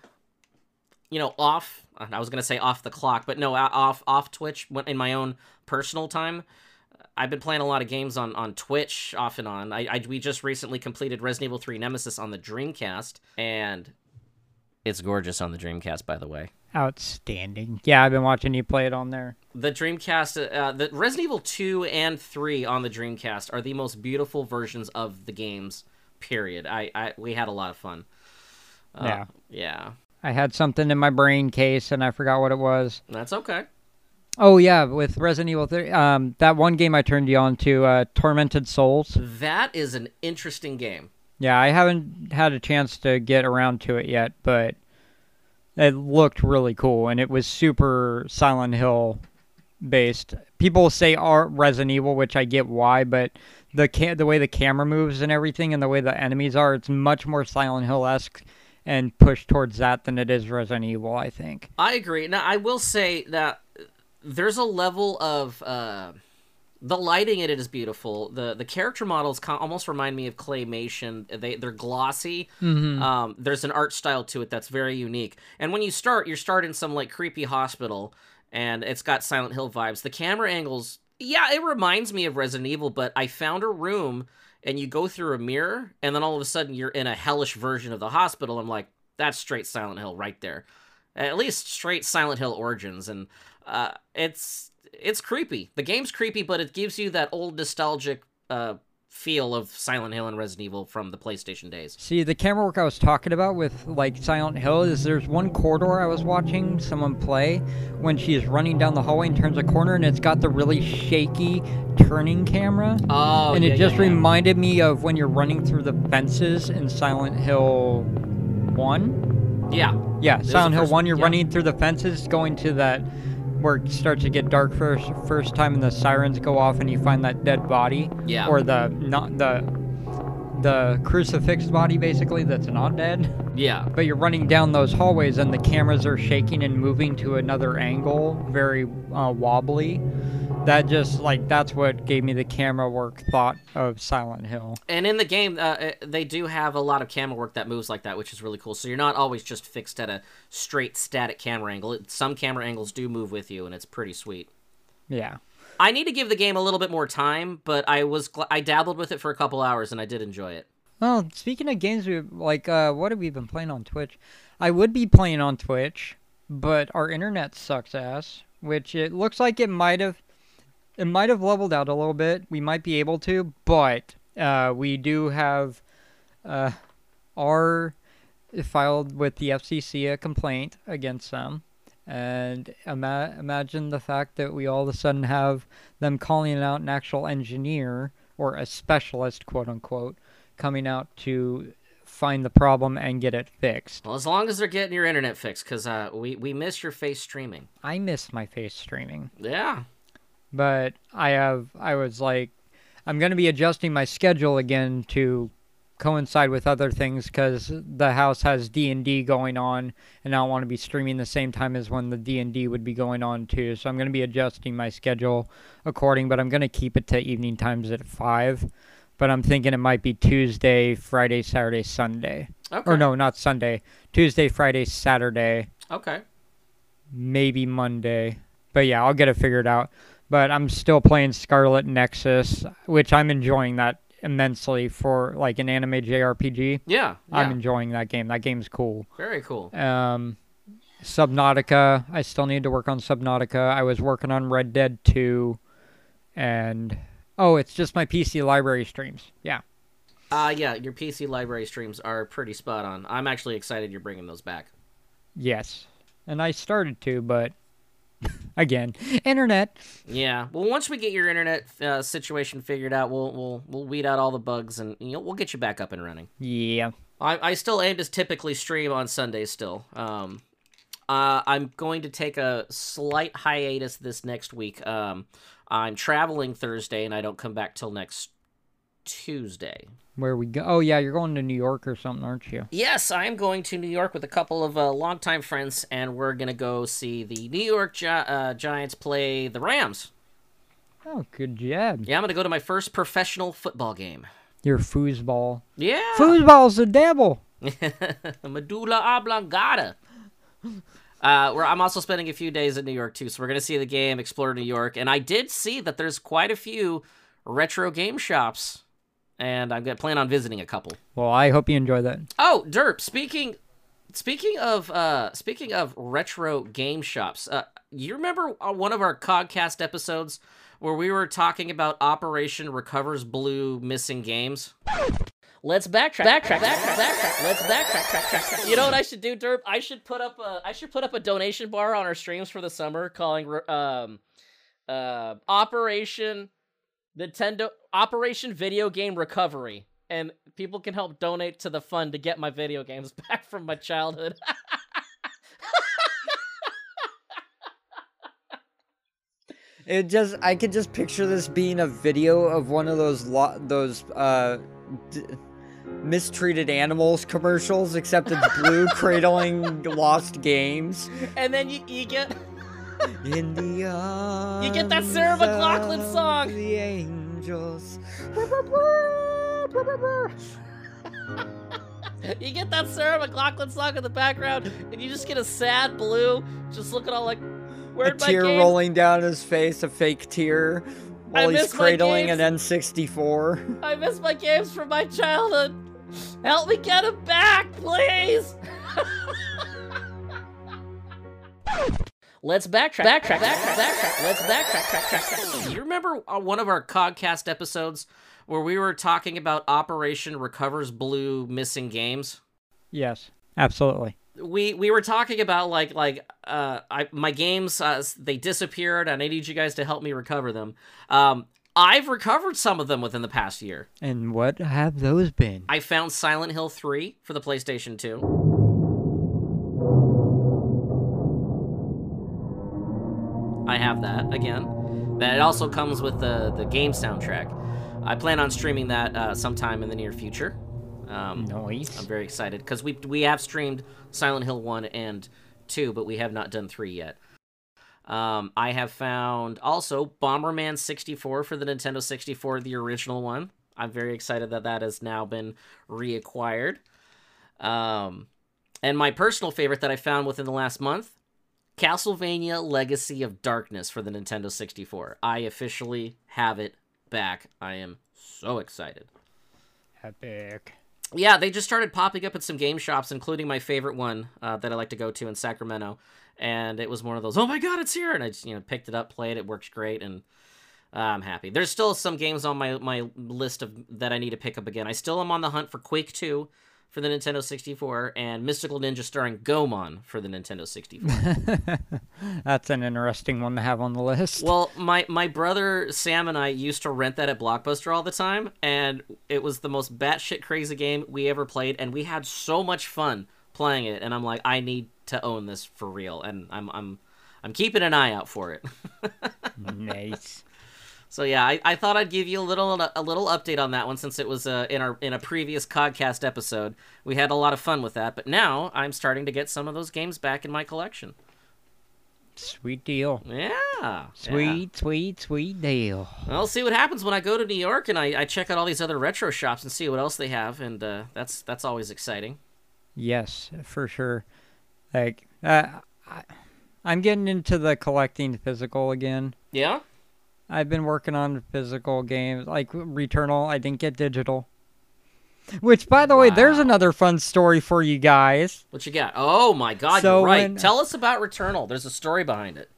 Speaker 1: Off. I was gonna say off the clock, but no, off Twitch in my own personal time. I've been playing a lot of games on Twitch off and on. We just recently completed Resident Evil 3 Nemesis on the Dreamcast, and it's gorgeous on the Dreamcast, by the way.
Speaker 2: Outstanding. Yeah, I've been watching you play it on there.
Speaker 1: The Dreamcast, the Resident Evil 2 and 3 on the Dreamcast are the most beautiful versions of the games, period. We had a lot of fun.
Speaker 2: Yeah.
Speaker 1: Yeah.
Speaker 2: I had something in my brain case, and I forgot what it was.
Speaker 1: That's okay.
Speaker 2: Oh, yeah, with Resident Evil 3, that one game I turned you on to, Tormented Souls.
Speaker 1: That is an interesting game.
Speaker 2: Yeah, I haven't had a chance to get around to it yet, but it looked really cool, and it was super Silent Hill based. People say Resident Evil, which I get why, but the way the camera moves and everything, and the way the enemies are, it's much more Silent Hill-esque and pushed towards that than it is Resident Evil, I think.
Speaker 1: I agree. Now, I will say that there's a level of the lighting in it is beautiful. The character models almost remind me of claymation. They're glossy.
Speaker 2: Mm-hmm.
Speaker 1: There's an art style to it that's very unique. And when you start in some like creepy hospital, and it's got Silent Hill vibes. The camera angles, yeah, it reminds me of Resident Evil, but I found a room and you go through a mirror, and then all of a sudden you're in a hellish version of the hospital. I'm like, that's straight Silent Hill right there. At least straight Silent Hill Origins, and it's creepy. The game's creepy, but it gives you that old nostalgic feel of Silent Hill and Resident Evil from the PlayStation days.
Speaker 2: See, the camera work I was talking about with, like, Silent Hill is there's one corridor I was watching someone play when she's running down the hallway and turns a corner, and it's got the really shaky turning camera.
Speaker 1: Oh,
Speaker 2: and
Speaker 1: yeah,
Speaker 2: it just
Speaker 1: yeah.
Speaker 2: reminded me of when you're running through the fences in Silent Hill 1.
Speaker 1: Yeah.
Speaker 2: Yeah, Silent Hill 1, you're
Speaker 1: yeah.
Speaker 2: running through the fences, going to that where it starts to get dark first time, and the sirens go off, and you find that dead body.
Speaker 1: Yeah.
Speaker 2: Or the crucifixed body, basically, that's not dead.
Speaker 1: Yeah.
Speaker 2: But you're running down those hallways, and the cameras are shaking and moving to another angle, very wobbly. That just, like, that's what gave me the camera work thought of Silent Hill.
Speaker 1: And in the game, they do have a lot of camera work that moves like that, which is really cool. So you're not always just fixed at a straight static camera angle. Some camera angles do move with you, and it's pretty sweet.
Speaker 2: Yeah.
Speaker 1: I need to give the game a little bit more time, but I dabbled with it for a couple hours, and I did enjoy it.
Speaker 2: Well, speaking of games, what have we been playing on Twitch? I would be playing on Twitch, but our internet sucks ass, which it looks like it might have leveled out a little bit. We might be able to, but we do have filed with the FCC a complaint against them. And imagine the fact that we all of a sudden have them calling out an actual engineer, or a specialist, quote unquote, coming out to find the problem and get it fixed.
Speaker 1: Well, as long as they're getting your internet fixed, because we miss your face streaming.
Speaker 2: I miss my face streaming.
Speaker 1: Yeah.
Speaker 2: But I was like, I'm going to be adjusting my schedule again to coincide with other things, because the house has D&D going on, and I don't want to be streaming the same time as when the D&D would be going on too. So I'm going to be adjusting my schedule according, but I'm going to keep it to evening times at 5. But I'm thinking it might be Tuesday, Friday, Saturday, Sunday.
Speaker 1: Okay.
Speaker 2: Or no, not Sunday. Tuesday, Friday, Saturday.
Speaker 1: Okay.
Speaker 2: Maybe Monday. But yeah, I'll get it figured out. But I'm still playing Scarlet Nexus, which I'm enjoying that immensely for, like, an anime JRPG.
Speaker 1: Yeah.
Speaker 2: I'm enjoying that game. That game's cool.
Speaker 1: Very cool.
Speaker 2: Subnautica. I still need to work on Subnautica. I was working on Red Dead 2. And... oh, it's just my PC library streams. Yeah.
Speaker 1: Yeah, your PC library streams are pretty spot on. I'm actually excited you're bringing those back.
Speaker 2: Yes. And I started to, but... again, internet.
Speaker 1: Yeah. Well, once we get your internet situation figured out, we'll weed out all the bugs, and we'll get you back up and running.
Speaker 2: Yeah.
Speaker 1: I still aim to typically stream on Sundays still. I'm going to take a slight hiatus this next week. I'm traveling Thursday, and I don't come back till next Tuesday.
Speaker 2: Where we go? Oh, yeah, you're going to New York or something, aren't you?
Speaker 1: Yes, I'm going to New York with a couple of longtime friends, and we're going to go see the New York Giants play the Rams.
Speaker 2: Oh, good job.
Speaker 1: Yeah, I'm going to go to my first professional football game.
Speaker 2: Your foosball.
Speaker 1: Yeah.
Speaker 2: Foosball's the devil.
Speaker 1: Medulla oblongata. I'm also spending a few days in New York, too, so we're going to see the game, explore New York, and I did see that there's quite a few retro game shops, and I'm planning on visiting a couple.
Speaker 2: Well, I hope you enjoy that.
Speaker 1: Oh, Derp, speaking of retro game shops, you remember one of our Codcast episodes where we were talking about Operation Recovers Blue missing games? Let's backtrack. Let's backtrack. You know what I should do, Derp? I should put up a donation bar on our streams for the summer, calling Operation Video Game Recovery, and people can help donate to the fund to get my video games back from my childhood.
Speaker 2: I could just picture this being a video of one of those mistreated animals commercials, except it's Blue cradling lost games.
Speaker 1: And then you get
Speaker 2: in the arms,
Speaker 1: you get that Sarah McLachlan song.
Speaker 2: The angels.
Speaker 1: You get that Sarah McLachlan song in the background, and you just get a sad Blue just looking all like, where'd my
Speaker 2: tear
Speaker 1: game?
Speaker 2: Rolling down his face, a fake tear. While he's cradling an N64.
Speaker 1: I miss my games from my childhood. Help me get them back, please. Let's backtrack. Let's backtrack. You remember one of our Codcast episodes where we were talking about Operation Recovers Blue missing games?
Speaker 2: Yes, absolutely.
Speaker 1: We were talking about my games, they disappeared, and I need you guys to help me recover them. I've recovered some of them within the past year.
Speaker 2: And what have those been?
Speaker 1: I found Silent Hill 3 for the PlayStation 2. I have that again. That also comes with the game soundtrack. I plan on streaming that sometime in the near future.
Speaker 2: Nice.
Speaker 1: I'm very excited because we have streamed Silent Hill 1 and 2, but we have not done 3 yet. I have found also Bomberman 64 for the Nintendo 64, the original one. I'm very excited that has now been reacquired. And my personal favorite that I found within the last month, Castlevania Legacy of Darkness for the Nintendo 64. I officially have it back. I am so excited.
Speaker 2: Epic.
Speaker 1: Yeah, they just started popping up at some game shops, including my favorite one that I like to go to in Sacramento. And it was one of those, oh my god, it's here! And I just, picked it up, played it, works great, and I'm happy. There's still some games on my list that I need to pick up again. I still am on the hunt for Quake 2 for the Nintendo 64, and Mystical Ninja starring Goemon for the Nintendo 64.
Speaker 2: That's an interesting one to have on the list.
Speaker 1: Well, my brother Sam and I used to rent that at Blockbuster all the time, and it was the most batshit crazy game we ever played, and we had so much fun playing it, and I'm like, I need to own this for real, and I'm keeping an eye out for it.
Speaker 2: Nice.
Speaker 1: So yeah, I thought I'd give you a little update on that one since it was in a previous Codcast episode. We had a lot of fun with that, but now I'm starting to get some of those games back in my collection.
Speaker 2: Sweet deal.
Speaker 1: Yeah.
Speaker 2: Sweet deal.
Speaker 1: I'll see what happens when I go to New York and I check out all these other retro shops and see what else they have, and that's always exciting.
Speaker 2: Yes, for sure. Like, I'm getting into the collecting physical again.
Speaker 1: Yeah?
Speaker 2: I've been working on physical games, like Returnal. I didn't get digital. Which, by the way, there's another fun story for you guys.
Speaker 1: What you got? Oh my god, you're right. Tell us about Returnal. There's a story behind it.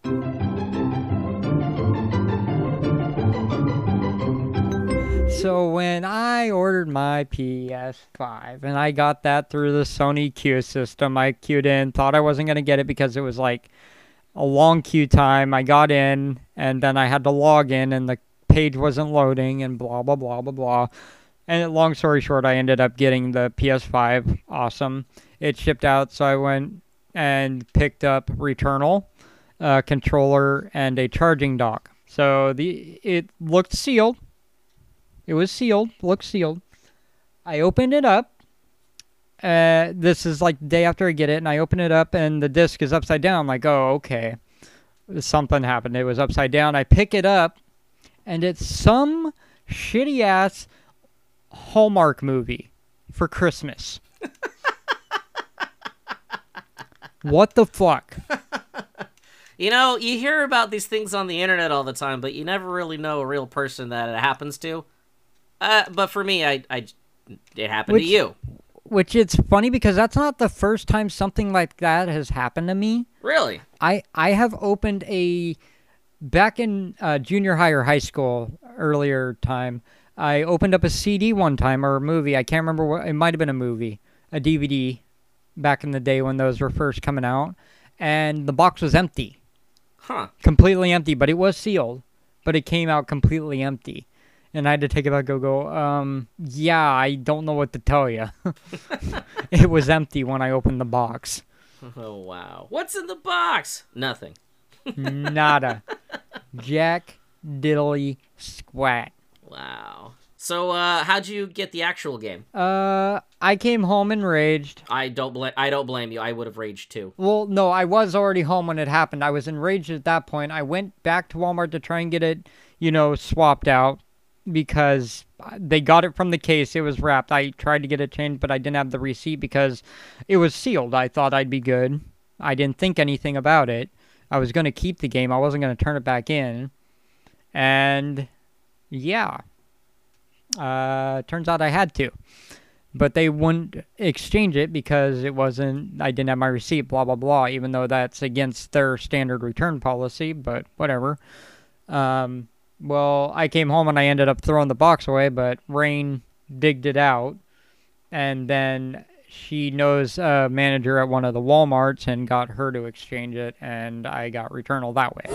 Speaker 2: So when I ordered my PS5, and I got that through the Sony queue system, I queued in, thought I wasn't going to get it because it was like a long queue time. I got in, and then I had to log in, and the page wasn't loading, and blah, blah, blah, blah, blah. And long story short, I ended up getting the PS5. Awesome. It shipped out, so I went and picked up Returnal, a controller, and a charging dock. So it looked sealed. It was sealed. Looked sealed. I opened it up. This is like the day after I get it, and I open it up, and the disc is upside down. I'm like, oh, okay. Something happened. It was upside down. I pick it up, and it's some shitty-ass Hallmark movie for Christmas. What the fuck?
Speaker 1: You know, you hear about these things on the internet all the time, but you never really know a real person that it happens to. But for me, it happened to you.
Speaker 2: Which it's funny because that's not the first time something like that has happened to me.
Speaker 1: Really?
Speaker 2: I have opened back in junior high or high school earlier time, I opened up a CD one time, or a movie. I can't remember what, it might have been a movie, a DVD, back in the day when those were first coming out. And the box was empty.
Speaker 1: Huh.
Speaker 2: Completely empty, but it was sealed. But it came out completely empty. And I had to take it back and go, yeah, I don't know what to tell you. It was empty when I opened the box.
Speaker 1: Oh, wow. What's in the box? Nothing.
Speaker 2: Nada. Jack diddly squat.
Speaker 1: Wow. So, how'd you get the actual game?
Speaker 2: I came home and raged.
Speaker 1: I don't blame you. I would have raged too.
Speaker 2: Well, no, I was already home when it happened. I was enraged at that point. I went back to Walmart to try and get it, swapped out because they got it from the case. It was wrapped. I tried to get it changed, but I didn't have the receipt because it was sealed. I thought I'd be good. I didn't think anything about it. I was going to keep the game. I wasn't going to turn it back in. And Yeah. Turns out I had to. But they wouldn't exchange it because I didn't have my receipt, blah, blah, blah, even though that's against their standard return policy, but whatever. Well, I came home and I ended up throwing the box away, but Rain digged it out. And then she knows a manager at one of the Walmarts and got her to exchange it, and I got Returnal that way.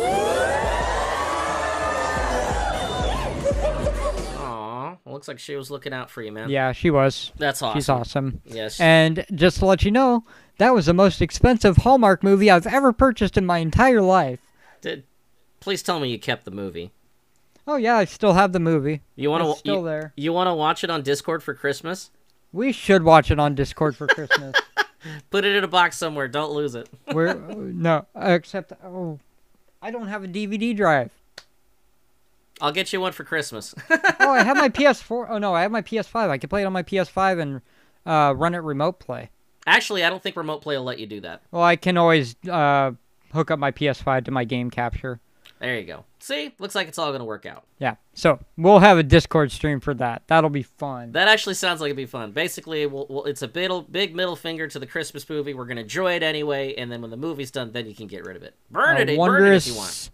Speaker 1: Aw, well, looks like she was looking out for you, man.
Speaker 2: Yeah, she was.
Speaker 1: That's awesome.
Speaker 2: She's awesome.
Speaker 1: Yes.
Speaker 2: And just to let you know, that was the most expensive Hallmark movie I've ever purchased in my entire life.
Speaker 1: Please tell me you kept the movie.
Speaker 2: Oh yeah, I still have the movie.
Speaker 1: It's
Speaker 2: still there.
Speaker 1: You want to watch it on Discord for Christmas?
Speaker 2: We should watch it on Discord for Christmas.
Speaker 1: Put it in a box somewhere. Don't lose it.
Speaker 2: No, except I don't have a DVD drive.
Speaker 1: I'll get you one for Christmas.
Speaker 2: Oh, I have my PS4. Oh no, I have my PS5. I can play it on my PS5 and run it remote play.
Speaker 1: Actually, I don't think remote play will let you do that.
Speaker 2: Well, I can always hook up my PS5 to my game capture.
Speaker 1: There you go. See? Looks like it's all going to work out.
Speaker 2: Yeah. So, we'll have a Discord stream for that. That'll be fun.
Speaker 1: That actually sounds like it'd be fun. Basically, it's a big middle finger to the Christmas movie. We're going to enjoy it anyway, and then when the movie's done, then you can get rid of it. Burn it if you want.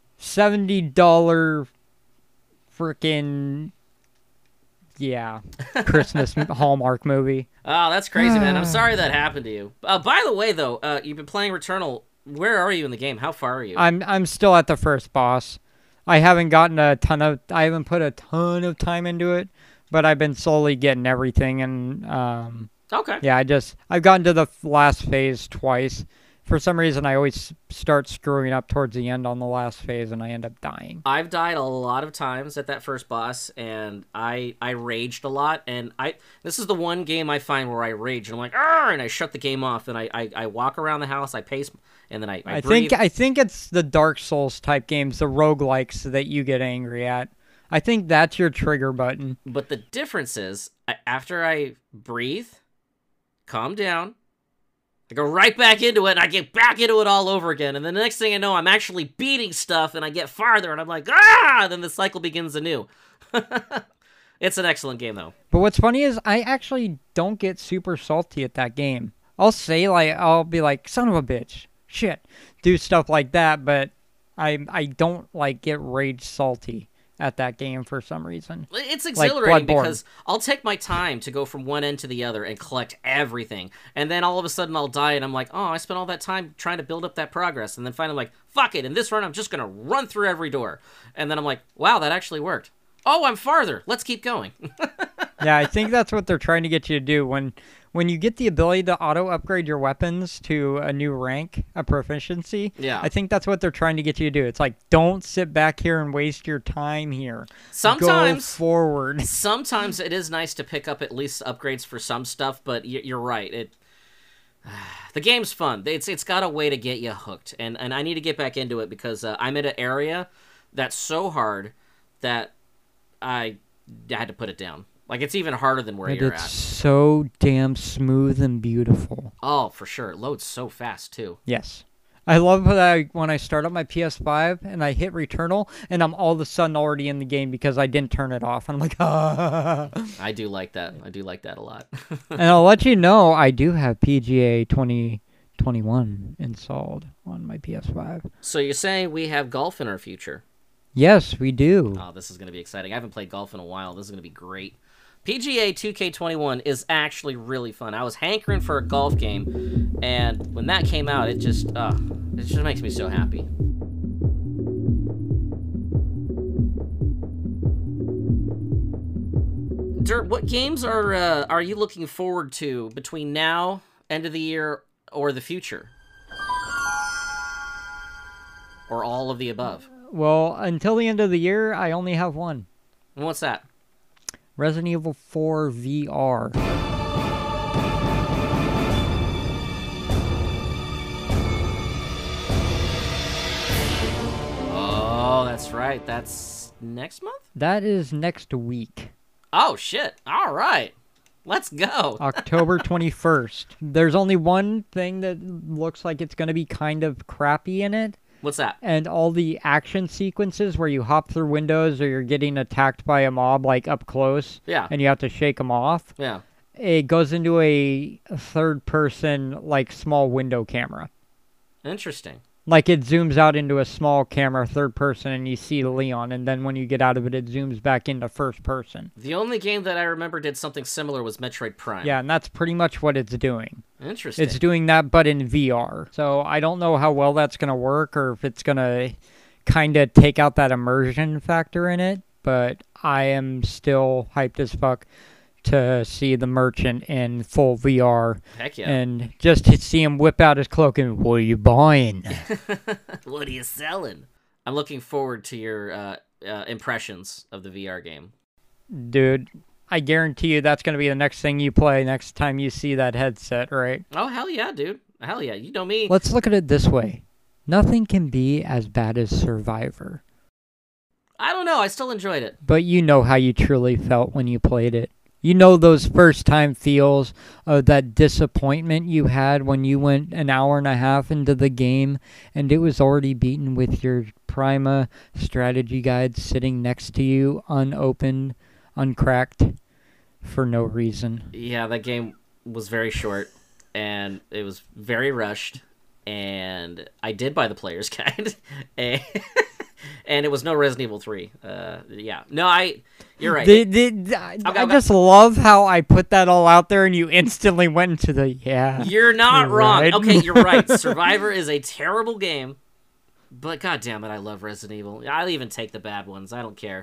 Speaker 2: $70 freaking... Yeah. Christmas Hallmark movie.
Speaker 1: Oh, that's crazy, man. I'm sorry that happened to you. By the way, though, you've been playing Returnal. Where are you in the game? How far are you?
Speaker 2: I'm still at the first boss. I haven't put a ton of time into it, but I've been slowly getting everything, and
Speaker 1: okay.
Speaker 2: Yeah, I've gotten to the last phase twice. For some reason, I always start screwing up towards the end on the last phase, and I end up dying.
Speaker 1: I've died a lot of times at that first boss, and I raged a lot. And this is the one game I find where I rage, and I'm like, "Arr!" and I shut the game off, and I walk around the house, I pace, and then I breathe.
Speaker 2: I think it's the Dark Souls type games, the roguelikes that you get angry at. I think that's your trigger button.
Speaker 1: But the difference is, after I breathe, calm down, I go right back into it, and I get back into it all over again. And then the next thing I know, I'm actually beating stuff, and I get farther, and I'm like, ah! Then the cycle begins anew. It's an excellent game, though.
Speaker 2: But what's funny is I actually don't get super salty at that game. I'll be like, son of a bitch, shit, do stuff like that, but I don't, get rage salty at that game for some reason.
Speaker 1: It's exhilarating because I'll take my time to go from one end to the other and collect everything. And then all of a sudden I'll die and I'm like, oh, I spent all that time trying to build up that progress. And then finally I'm like, fuck it. In this run, I'm just going to run through every door. And then I'm like, wow, that actually worked. Oh, I'm farther. Let's keep going.
Speaker 2: Yeah, I think that's what they're trying to get you to do. When you get the ability to auto-upgrade your weapons to a new rank, a proficiency,
Speaker 1: yeah.
Speaker 2: I think that's what they're trying to get you to do. It's like, don't sit back here and waste your time here.
Speaker 1: Sometimes,
Speaker 2: go forward.
Speaker 1: Sometimes it is nice to pick up at least upgrades for some stuff, but you're right. The game's fun. It's got a way to get you hooked, and I need to get back into it because I'm in an area that's so hard that I had to put it down. Like, it's even harder than where you're at.
Speaker 2: It's so damn smooth and beautiful.
Speaker 1: Oh, for sure. It loads so fast, too.
Speaker 2: Yes. I love that when I start up my PS5 and I hit Returnal, and I'm all of a sudden already in the game because I didn't turn it off. And I'm like, ah.
Speaker 1: I do like that. I do like that a lot.
Speaker 2: And I'll let you know, I do have PGA 2021 installed on my PS5.
Speaker 1: So you're saying we have golf in our future?
Speaker 2: Yes, we do.
Speaker 1: Oh, this is going to be exciting. I haven't played golf in a while. This is going to be great. PGA 2K21 is actually really fun. I was hankering for a golf game, and when that came out, it just makes me so happy. Dirt, what games are you looking forward to between now, end of the year, or the future? Or all of the above?
Speaker 2: Well, until the end of the year, I only have one.
Speaker 1: And what's that?
Speaker 2: Resident Evil 4 VR.
Speaker 1: Oh, that's right. That's next month?
Speaker 2: That is next week.
Speaker 1: Oh, shit. All right. Let's go.
Speaker 2: October 21st. There's only one thing that looks like it's going to be kind of crappy in it.
Speaker 1: What's that?
Speaker 2: And all the action sequences where you hop through windows or you're getting attacked by a mob, like, up close.
Speaker 1: Yeah.
Speaker 2: And you have to shake them off.
Speaker 1: Yeah.
Speaker 2: It goes into a third-person, like, small window camera.
Speaker 1: Interesting.
Speaker 2: Like, it zooms out into a small camera, third person, and you see Leon, and then when you get out of it, it zooms back into first person.
Speaker 1: The only game that I remember did something similar was Metroid Prime.
Speaker 2: Yeah, and that's pretty much what it's doing.
Speaker 1: Interesting.
Speaker 2: It's doing that, but in VR. So I don't know how well that's going to work, or if it's going to kind of take out that immersion factor in it, but I am still hyped as fuck to see the merchant in full VR.
Speaker 1: Heck yeah.
Speaker 2: And just to see him whip out his cloak and, what are you buying?
Speaker 1: What are you selling? I'm looking forward to your impressions of the VR game.
Speaker 2: Dude, I guarantee you that's going to be the next thing you play next time you see that headset, right?
Speaker 1: Oh, hell yeah, dude. Hell yeah. You know me.
Speaker 2: Let's look at it this way. Nothing can be as bad as Survivor.
Speaker 1: I don't know. I still enjoyed it.
Speaker 2: But you know how you truly felt when you played it. You know those first-time feels of that disappointment you had when you went an hour and a half into the game and it was already beaten with your Prima strategy guide sitting next to you, unopened, uncracked, for no reason.
Speaker 1: Yeah, that game was very short, and it was very rushed, and I did buy the player's guide, and it was no Resident Evil 3. Yeah. No, you're right.
Speaker 2: I just love how I put that all out there and you instantly went into the, yeah.
Speaker 1: You're not wrong.
Speaker 2: Right.
Speaker 1: Okay, you're right. Survivor is a terrible game, but god damn it, I love Resident Evil. I'll even take the bad ones. I don't care.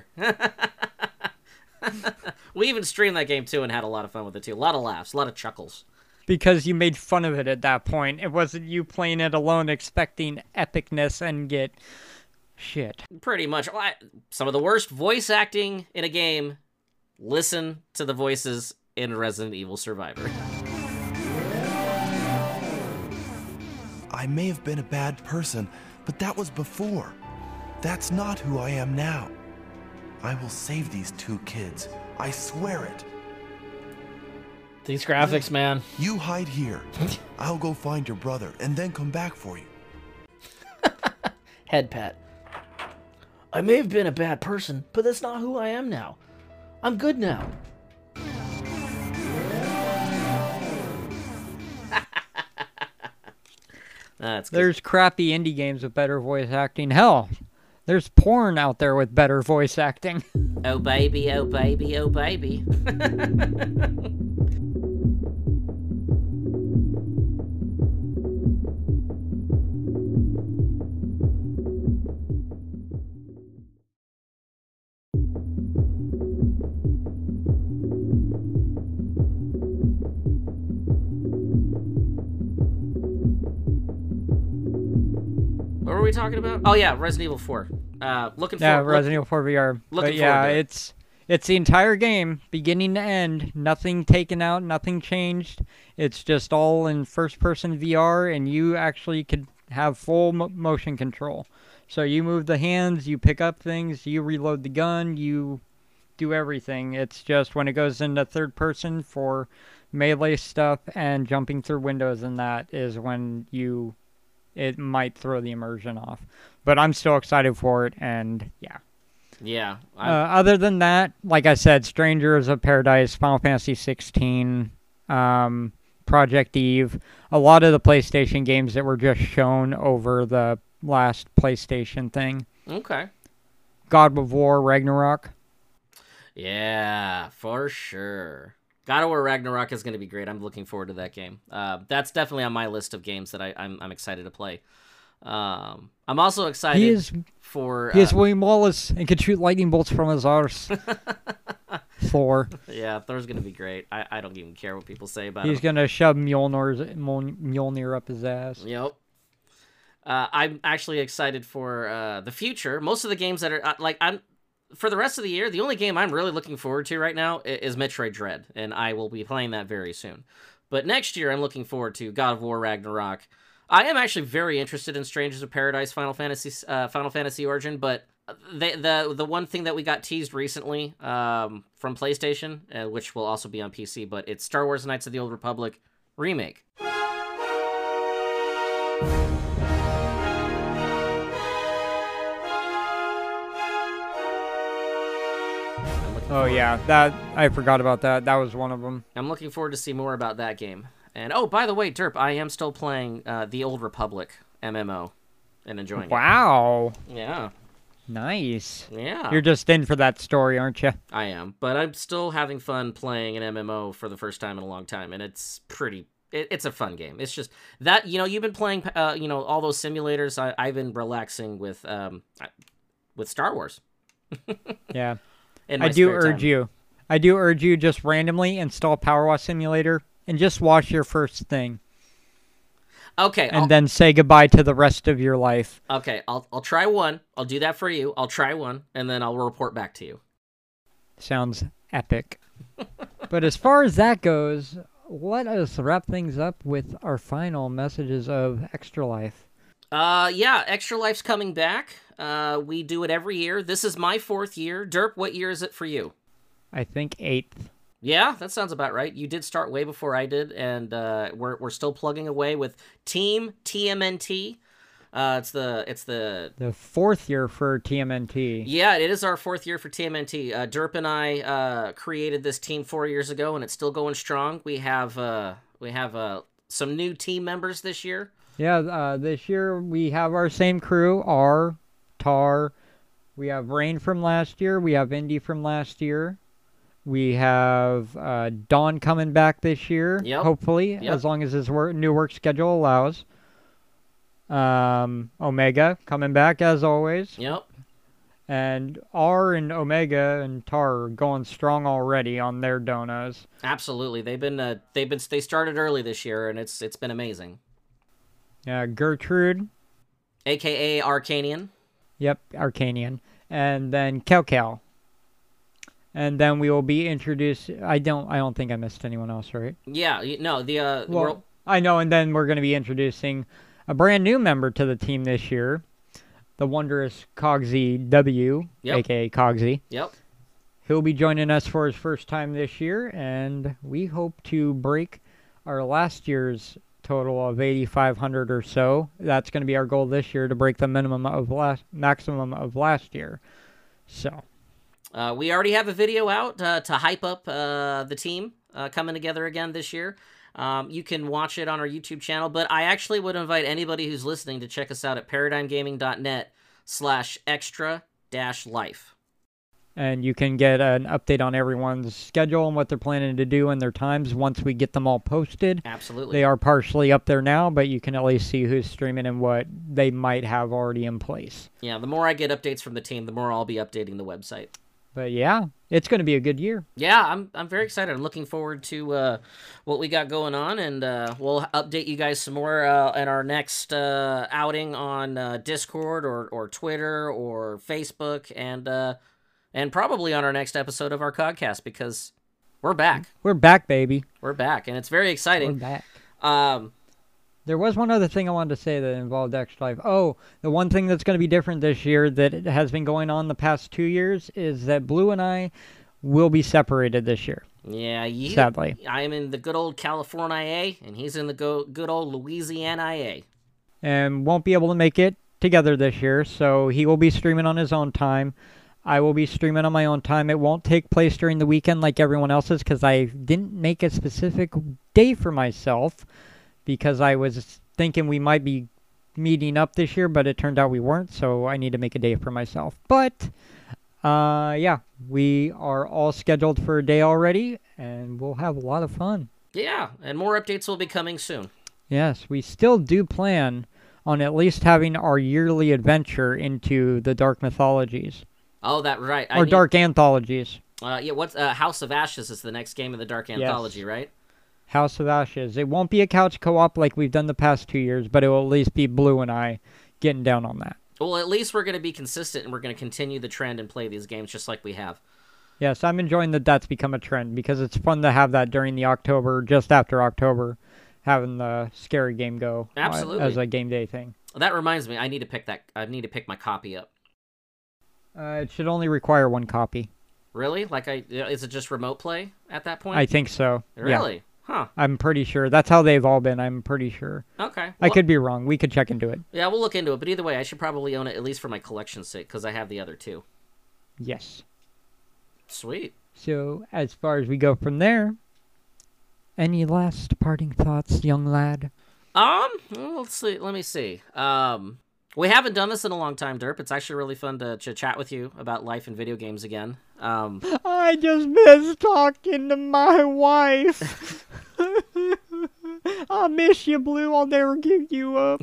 Speaker 1: We even streamed that game too and had a lot of fun with it too. A lot of laughs, a lot of chuckles.
Speaker 2: Because you made fun of it at that point. It wasn't you playing it alone expecting epicness and get shit.
Speaker 1: Pretty much. Some of the worst voice acting in a game. Listen to the voices in Resident Evil Survivor.
Speaker 3: I may have been a bad person, but that was before. That's not who I am now. I will save these two kids. I swear it.
Speaker 1: These graphics, man.
Speaker 3: You hide here. I'll go find your brother and then come back for you.
Speaker 1: Head pat. I may have been a bad person, but that's not who I am now. I'm good now. That's good.
Speaker 2: There's crappy indie games with better voice acting. Hell, there's porn out there with better voice acting.
Speaker 1: Oh baby, oh baby, oh baby. What were we talking about? Oh yeah, Resident Evil 4. Looking
Speaker 2: Yeah,
Speaker 1: forward.
Speaker 2: Resident Evil 4 VR.
Speaker 1: Looking
Speaker 2: But yeah,
Speaker 1: forward to it.
Speaker 2: it's the entire game, beginning to end. Nothing taken out, nothing changed. It's just all in first-person VR, and you actually could have full motion control. So you move the hands, you pick up things, you reload the gun, you do everything. It's just when it goes into third person for melee stuff and jumping through windows, and that is when it might throw the immersion off. But I'm still excited for it, and yeah.
Speaker 1: Yeah.
Speaker 2: Other than that, like I said, Strangers of Paradise, Final Fantasy 16, Project Eve, a lot of the PlayStation games that were just shown over the last PlayStation thing.
Speaker 1: Okay.
Speaker 2: God of War, Ragnarok.
Speaker 1: Yeah, for sure. God of War Ragnarok is going to be great. I'm looking forward to that game. That's definitely on my list of games that I'm excited to play. I'm also excited
Speaker 2: He is William Wallace and can shoot lightning bolts from his arse. Thor.
Speaker 1: Yeah, Thor's going to be great. I don't even care what people say about
Speaker 2: He's
Speaker 1: him.
Speaker 2: going to shove Mjolnir up his ass.
Speaker 1: Yep. I'm actually excited for the future. Most of the games that are for the rest of the year, the only game I'm really looking forward to right now is Metroid Dread, and I will be playing that very soon. But next year, I'm looking forward to God of War Ragnarok. I am actually very interested in Strangers of Paradise, Final Fantasy Origin, but the one thing that we got teased recently from PlayStation, which will also be on PC, but it's Star Wars Knights of the Old Republic remake.
Speaker 2: Oh yeah, that I forgot about that. That was one of them.
Speaker 1: I'm looking forward to see more about that game. And oh, by the way, Derp, I am still playing the Old Republic MMO and enjoying it.
Speaker 2: Wow.
Speaker 1: Yeah.
Speaker 2: Nice.
Speaker 1: Yeah.
Speaker 2: You're just in for that story, aren't you?
Speaker 1: I am, but I'm still having fun playing an MMO for the first time in a long time, and it's pretty. It's a fun game. It's just that you've been playing all those simulators. I've been relaxing with Star Wars.
Speaker 2: Yeah.
Speaker 1: I do urge
Speaker 2: you just randomly install Power Wash Simulator and just watch your first thing.
Speaker 1: Okay.
Speaker 2: And then say goodbye to the rest of your life.
Speaker 1: Okay, I'll try one. I'll do that for you. I'll try one, and then I'll report back to you.
Speaker 2: Sounds epic. But as far as that goes, let us wrap things up with our final messages of Extra Life.
Speaker 1: Yeah, Extra Life's coming back. We do it every year. This is my 4th year. Derp, what year is it for you?
Speaker 2: I think 8th.
Speaker 1: Yeah, that sounds about right. You did start way before I did, and we're still plugging away with Team TMNT. It's the
Speaker 2: 4th year for TMNT.
Speaker 1: Yeah, it is our 4th year for TMNT. Derp and I created this team 4 years ago, and it's still going strong. We have some new team members this year.
Speaker 2: Yeah, this year we have our same crew, R, Tar. We have Rain from last year. We have Indy from last year. We have Dawn coming back this year, hopefully, as long as his new work schedule allows. Omega coming back as always.
Speaker 1: Yep.
Speaker 2: And R and Omega and Tar are going strong already on their donos.
Speaker 1: Absolutely, they started early this year, and it's been amazing.
Speaker 2: Yeah, Gertrude,
Speaker 1: aka Arcanian.
Speaker 2: Yep, Arcanian, and then Cal. And then we will be introduced. I don't think I missed anyone else, right?
Speaker 1: Yeah, no,
Speaker 2: I know, and then we're going to be introducing a brand new member to the team this year, the wondrous Cogsy W, aka Cogsy.
Speaker 1: Yep.
Speaker 2: He'll be joining us for his first time this year, and we hope to break our last year's total of 8,500 or so. That's going to be our goal this year, to break the maximum of last year. So.
Speaker 1: We already have a video out to hype up the team coming together again this year. You can watch it on our YouTube channel, but I actually would invite anybody who's listening to check us out at paradigmgaming.net/extra-life.
Speaker 2: And you can get an update on everyone's schedule and what they're planning to do and their times once we get them all posted.
Speaker 1: Absolutely.
Speaker 2: They are partially up there now, but you can at least see who's streaming and what they might have already in place.
Speaker 1: Yeah, the more I get updates from the team, the more I'll be updating the website.
Speaker 2: But yeah, it's going to be a good year.
Speaker 1: Yeah, I'm very excited. I'm looking forward to what we got going on, and we'll update you guys some more at our next outing on Discord or Twitter or Facebook, and probably on our next episode of our podcast, because we're back.
Speaker 2: We're back, baby.
Speaker 1: We're back, and it's very exciting.
Speaker 2: We're back. There was one other thing I wanted to say that involved Extra Life. Oh, the one thing that's going to be different this year that has been going on the past 2 years is that Blue and I will be separated this year.
Speaker 1: Yeah,
Speaker 2: sadly.
Speaker 1: I'm in the good old California, and he's in the good old Louisiana.
Speaker 2: And won't be able to make it together this year, so he will be streaming on his own time. I will be streaming on my own time. It won't take place during the weekend like everyone else's, because I didn't make a specific day for myself, because I was thinking we might be meeting up this year, but it turned out we weren't, so I need to make a day for myself. But, yeah, we are all scheduled for a day already, and we'll have a lot of fun.
Speaker 1: Yeah, and more updates will be coming soon.
Speaker 2: Yes, we still do plan on at least having our yearly adventure into the Dark Mythologies.
Speaker 1: Oh, that's right.
Speaker 2: Dark Anthologies.
Speaker 1: Yeah, what's House of Ashes is the next game of the Dark Anthology, right?
Speaker 2: House of Ashes. It won't be a couch co-op like we've done the past 2 years, but it will at least be Blue and I getting down on that.
Speaker 1: Well, at least we're going to be consistent, and we're going to continue the trend and play these games just like we have.
Speaker 2: Yes, I'm enjoying that that's become a trend, because it's fun to have that during the October, just after October, having the scary game go.
Speaker 1: Absolutely.
Speaker 2: As a game day thing.
Speaker 1: That reminds me, I need to pick my copy up.
Speaker 2: It should only require one copy.
Speaker 1: Really? Is it just remote play at that point?
Speaker 2: I think so.
Speaker 1: Really?
Speaker 2: Yeah.
Speaker 1: Huh.
Speaker 2: I'm pretty sure. That's how they've all been, I'm pretty sure.
Speaker 1: Okay. Well,
Speaker 2: I could be wrong. We could check into it.
Speaker 1: Yeah, we'll look into it. But either way, I should probably own it, at least for my collection's sake, because I have the other two.
Speaker 2: Yes.
Speaker 1: Sweet.
Speaker 2: So, as far as we go from there, any last parting thoughts, young lad?
Speaker 1: Let's see. Let me see. We haven't done this in a long time, Derp. It's actually really fun to chat with you about life and video games again.
Speaker 2: I just miss talking to my wife. I'll miss you, Blue. I'll never give you up.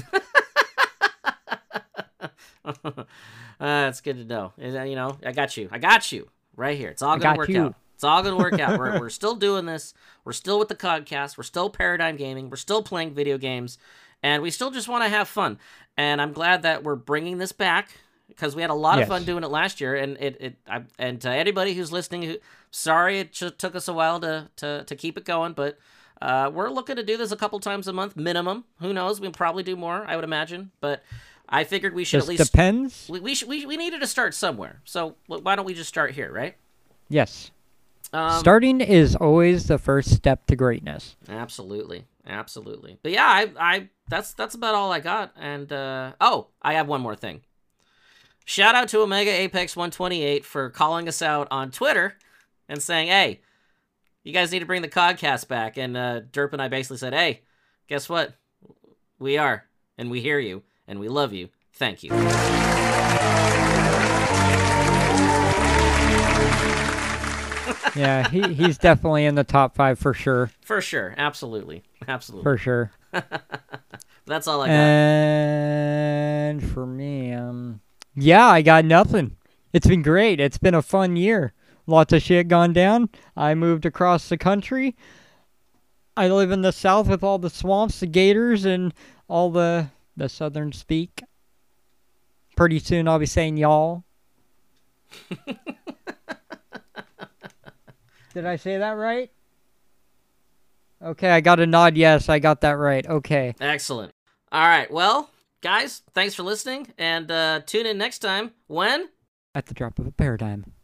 Speaker 1: It's good to know. You know, I got you. I got you right here. It's all gonna work out. It's all gonna work out. We're still doing this. We're still with the podcast. We're still Paradigm Gaming. We're still playing video games, and we still just want to have fun. And I'm glad that we're bringing this back because we had a lot of fun doing it last year. And and to anybody who's listening, sorry it took us a while to keep it going, but we're looking to do this a couple times a month minimum. Who knows? We'll probably do more, I would imagine, but. I figured we should
Speaker 2: just
Speaker 1: at least...
Speaker 2: depends.
Speaker 1: We needed to start somewhere. So why don't we just start here, right?
Speaker 2: Yes. Starting is always the first step to greatness.
Speaker 1: Absolutely. Absolutely. But yeah, I that's about all I got. And, I have one more thing. Shout out to Omega Apex 128 for calling us out on Twitter and saying, hey, you guys need to bring the podcast back. And Derp and I basically said, hey, guess what? We are. And we hear you. And we love you. Thank you.
Speaker 2: Yeah, he's definitely in the top 5 for sure.
Speaker 1: For sure. Absolutely. Absolutely.
Speaker 2: For sure.
Speaker 1: That's all I got.
Speaker 2: And for me, yeah, I got nothing. It's been great. It's been a fun year. Lots of shit gone down. I moved across the country. I live in the south with all the swamps, the gators, and all the southern speak. Pretty soon I'll be saying y'all. Did I say that right? Okay, I got a nod. Yes, I got that right. Okay.
Speaker 1: Excellent. All right. Well, guys, thanks for listening. And tune in next time when?
Speaker 2: At the drop of a paradigm.